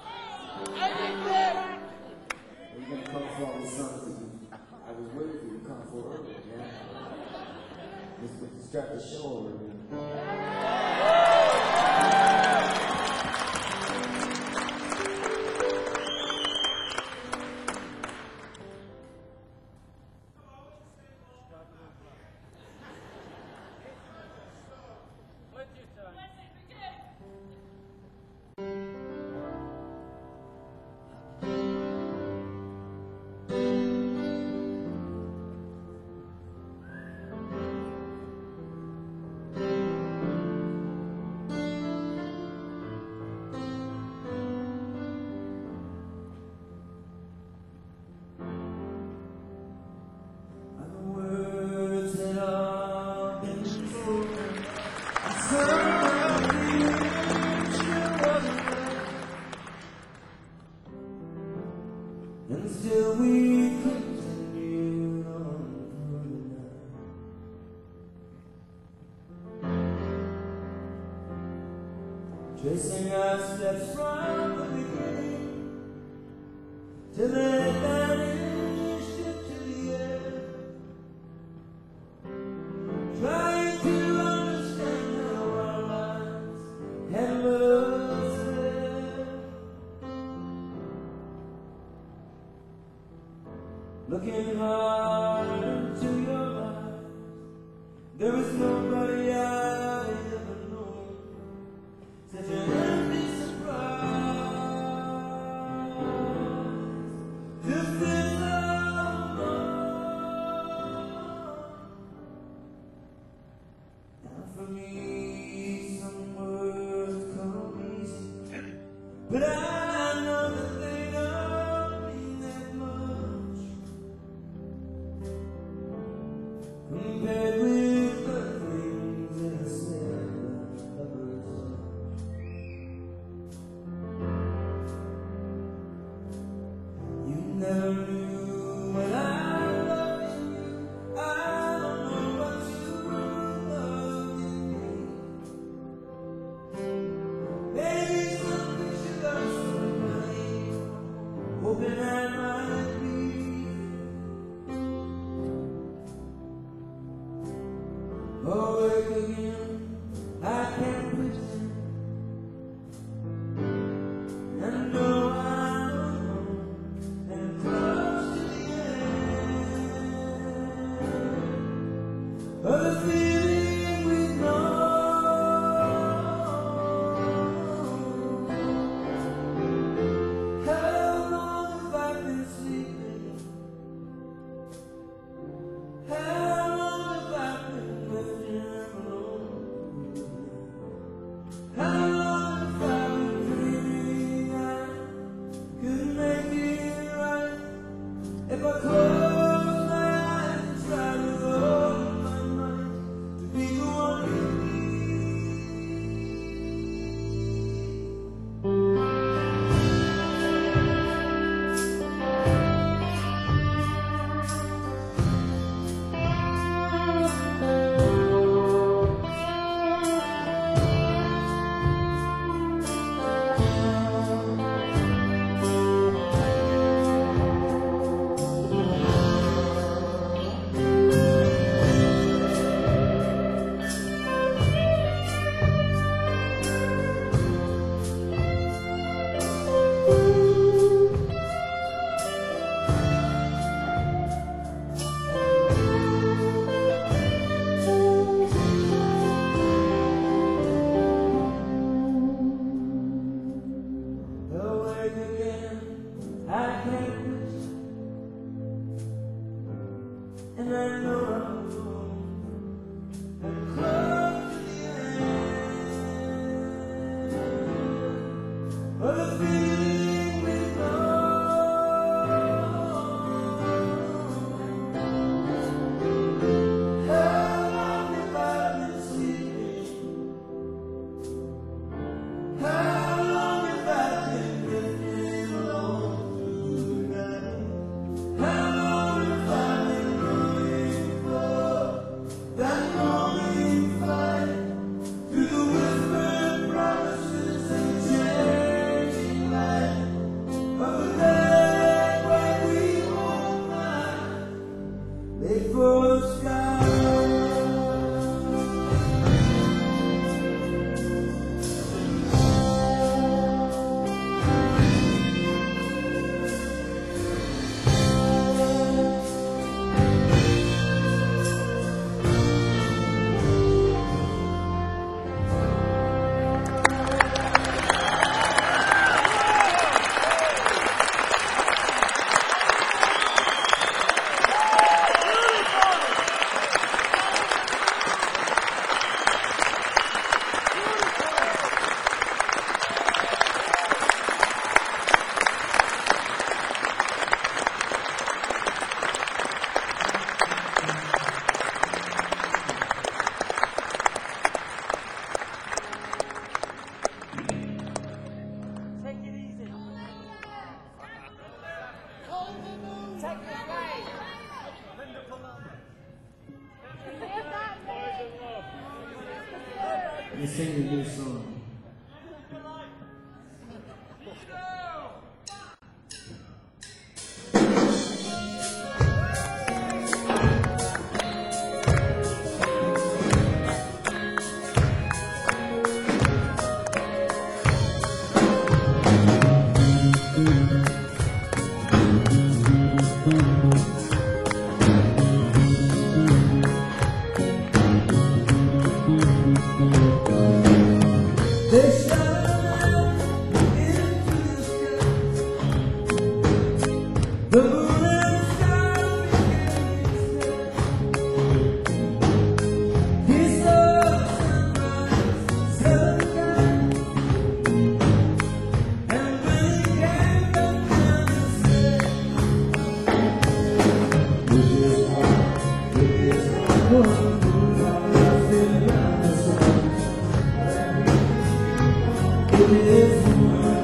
Are you gonna come for all this son? I was waiting for you to come for earlier, man. Let's, let's start the show over again. And still we continued on through the night, tracing our steps from the beginning till they vanished into the air, trying to understand how our lives had lost there. Looking hard into your eyes, there was nobody I ever known, such an empty surprise to feel alone. Now for me, some words come easy, but I know that they don't mean that much compared with the things that I said a bird's touch. You never knew what I loved in you. I don't know what you loved in me. Maybe something should go somebody, hoping I might be. Awake again, I can't pretend, and know I'm alone and close to the end of the feeling we've known. How long have I been sleeping? How long have I been with him alone? How long have I been dreaming? I Let me sing a new song. They shine into the sky. The moon and stars he saw sunrise, sunrise, and when he came back down to say, with his heart, with his heart, one moon, I lost in the sun. It is one.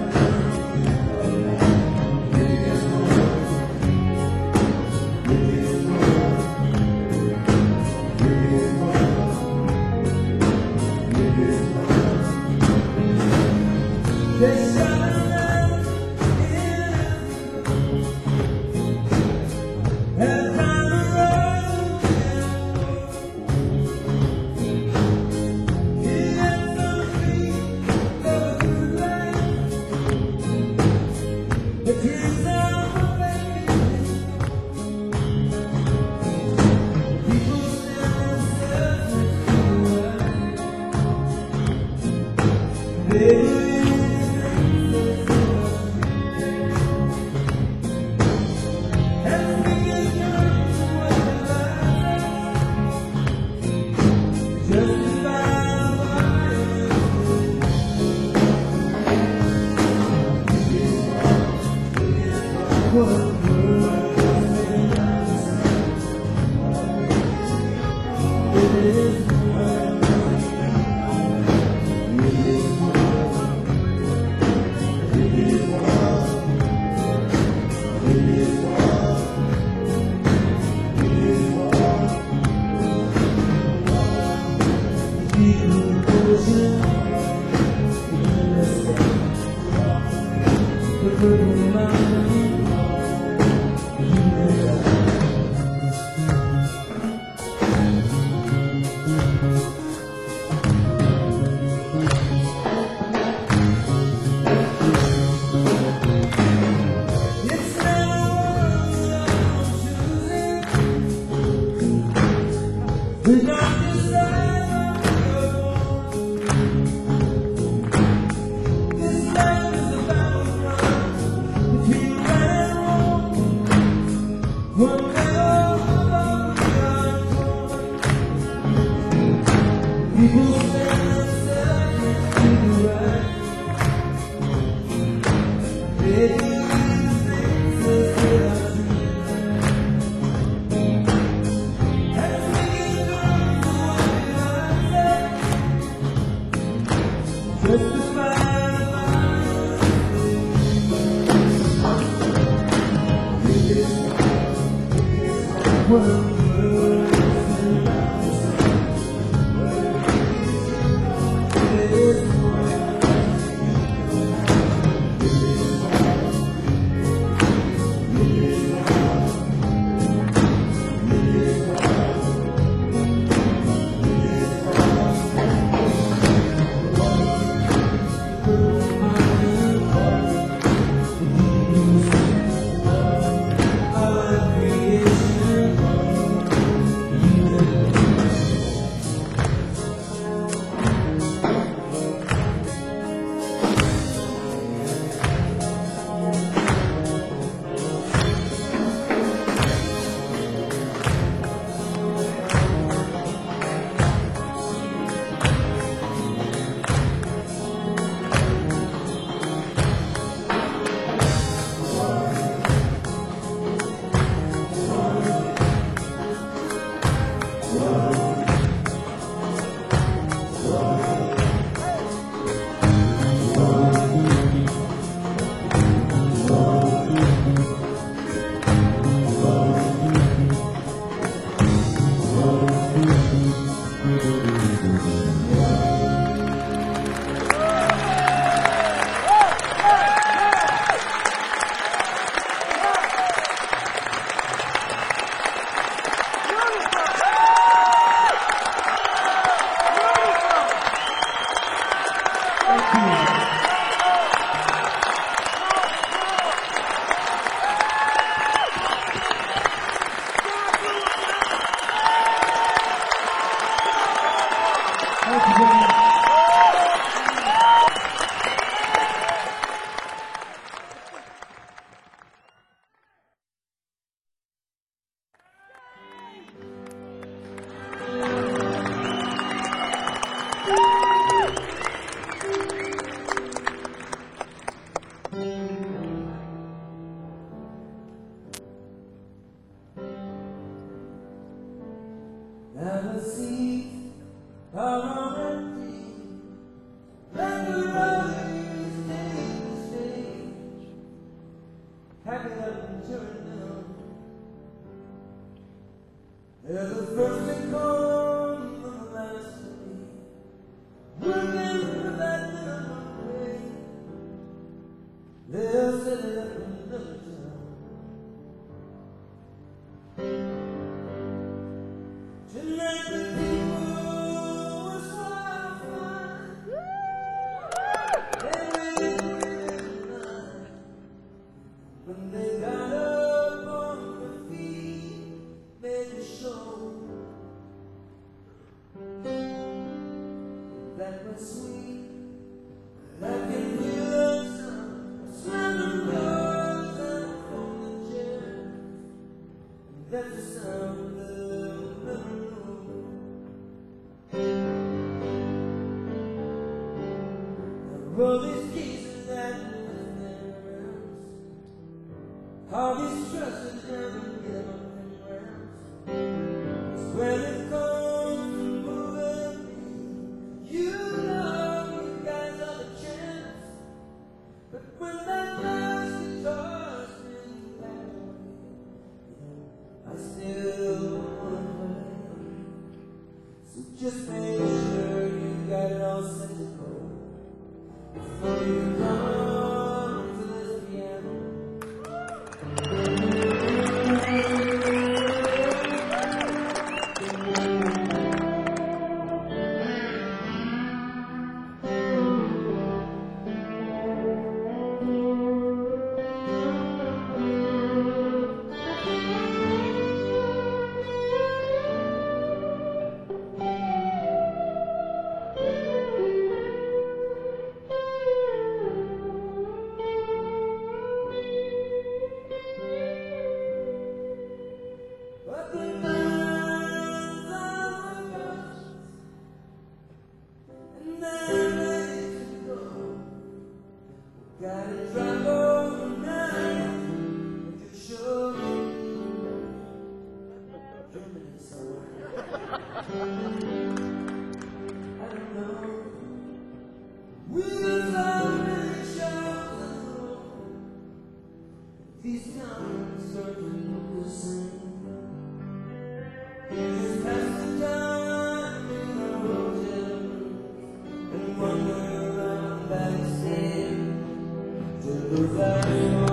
It is one. It is one. It is one. It is one. They shine out in and time around. He had some feet. The kids are away. People stand searching. They and we are young We're not decided this land is a battleground between right and wrong. One battle above the other. People stand searching to the right. They things that they are true. Our creation And the seats are on empty, and the rowdies take the stage, hacking up and turning down. They're the first to come, the last to leave, working for that minimum wage. They'll set it up in another town. Tonight the people were so fine. They waited for night. When they got up on their feet, made a show that was sweet. I can hear the sound of slamming doors and folding chairs. That's the sound they'll never know. All these pieces that move their rounds, all these trusses never get up and rounds. It's when it comes to moving me, you know you guys are the champs. But when that last guitar strings back away, I still wanna play. So just make sure you got it all set to go before you come to this piano. But the lines are the best, and they're ready to go. Gotta drive overnight with your show. Germany somewhere. I don't know. We've already shows on the road. These times are the same. Just pass the time in a hotel and wander around backstage till the last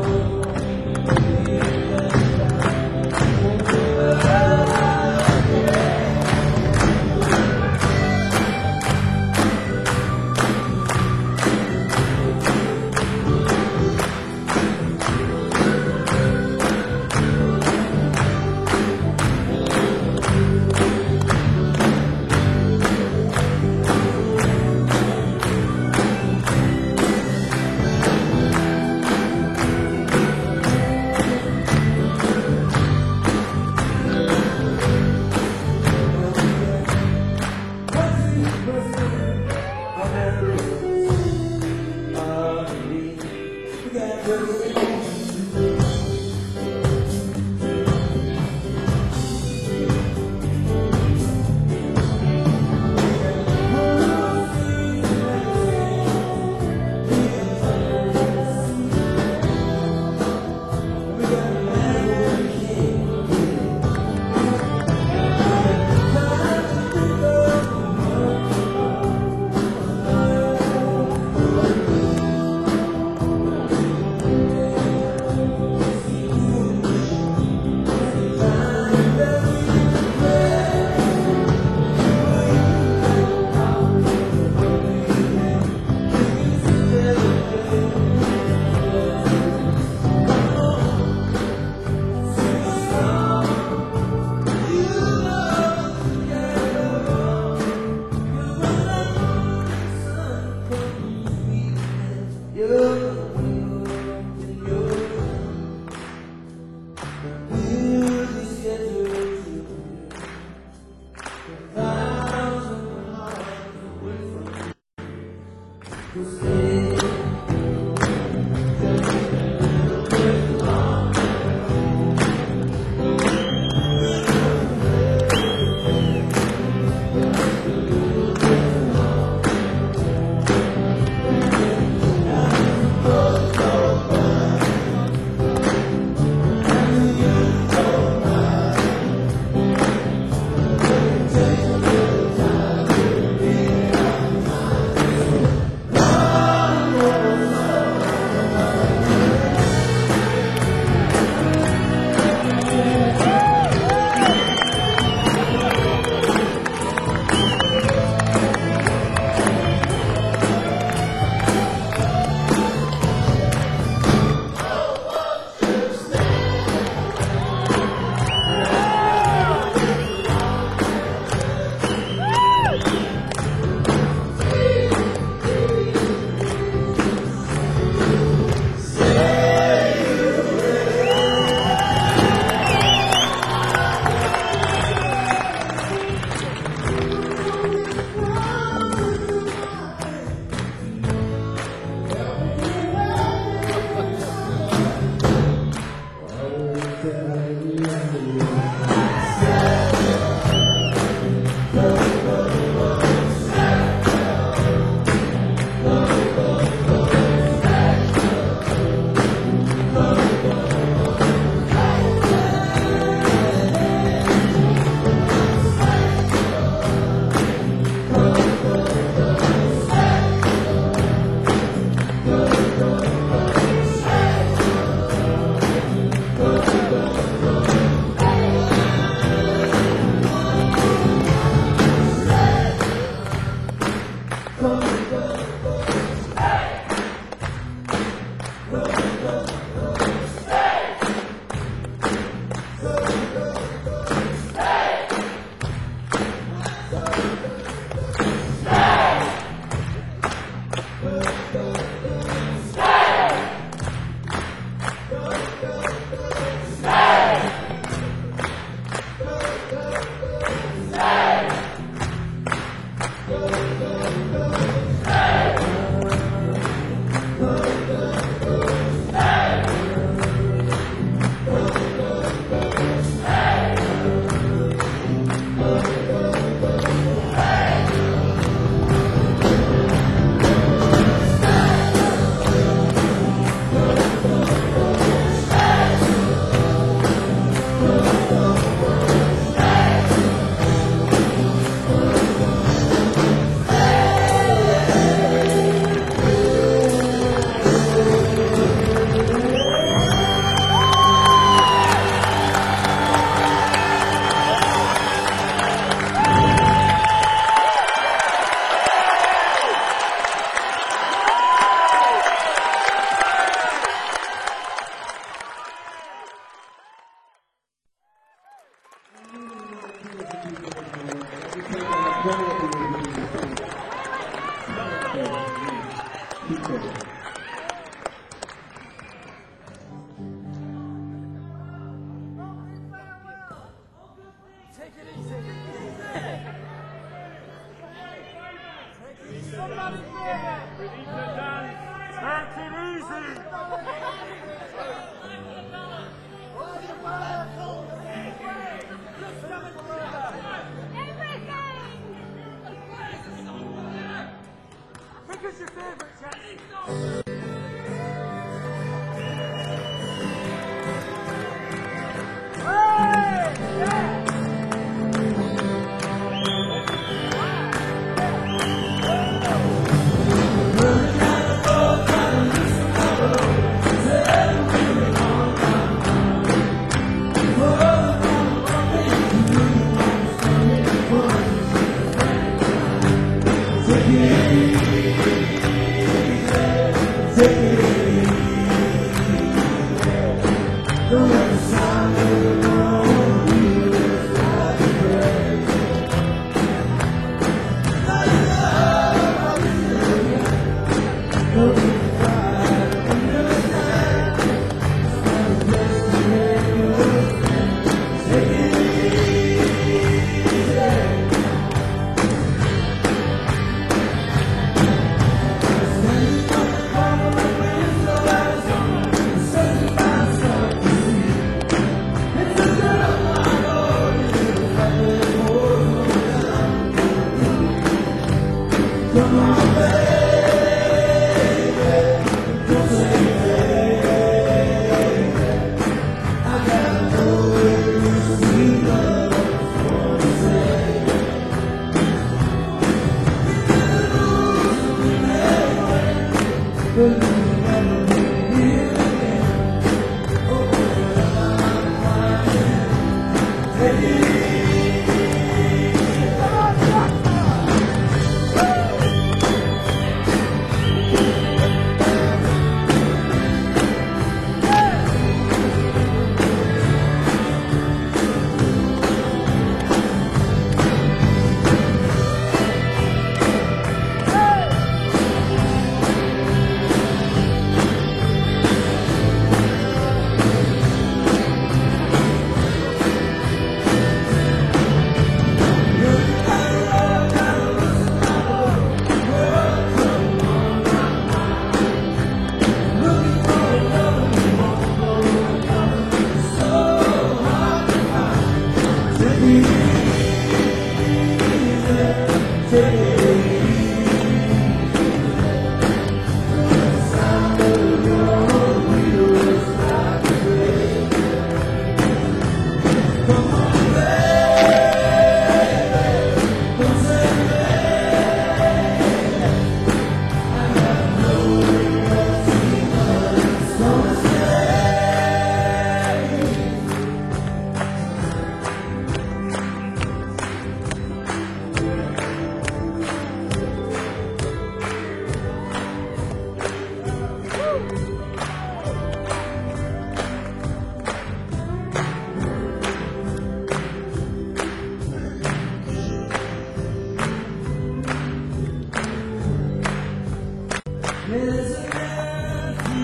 There's a nephew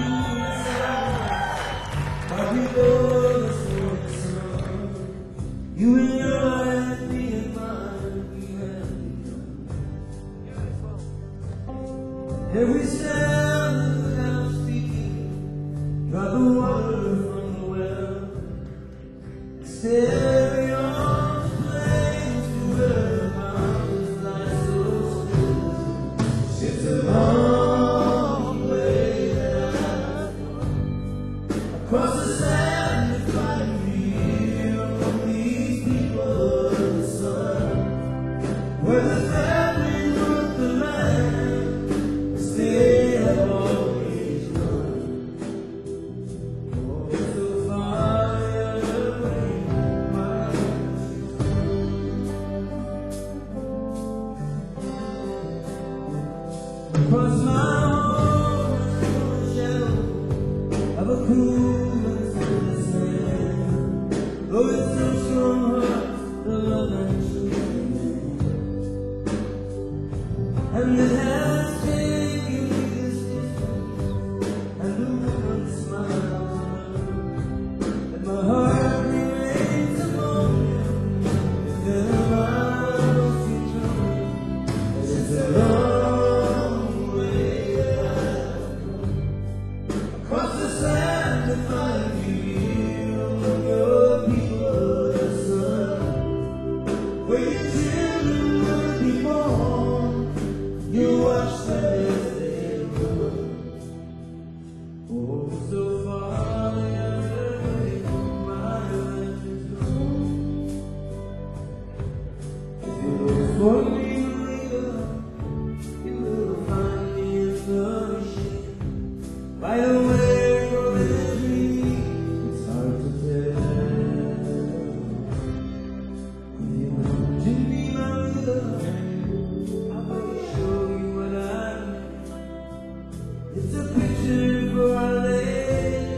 inside my people for the sun. You and your life, me and mine, we have begun. Here we stand without speaking, drop the water from the well, staring on the plains to where the mountains lie so still. Ships along across the sand to find me from these people of the sun, where the family root the land, stay have always run. Oh, so far away, my across my home shadow of a cool. Oh, it's so strong, the love and truth, and it has taken this distance, and the woman smiles, and my heart remains among you. If there are miles to come, it's a long way I've come across the sand to find. Oh, so far the other way, my life is gone. If you look for me later, you will find me in the shade. By the way, it's hard to tell. If you want to be my love, I will show you what I mean. It's a picture for a lady.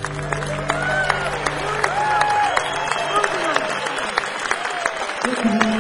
Thank you.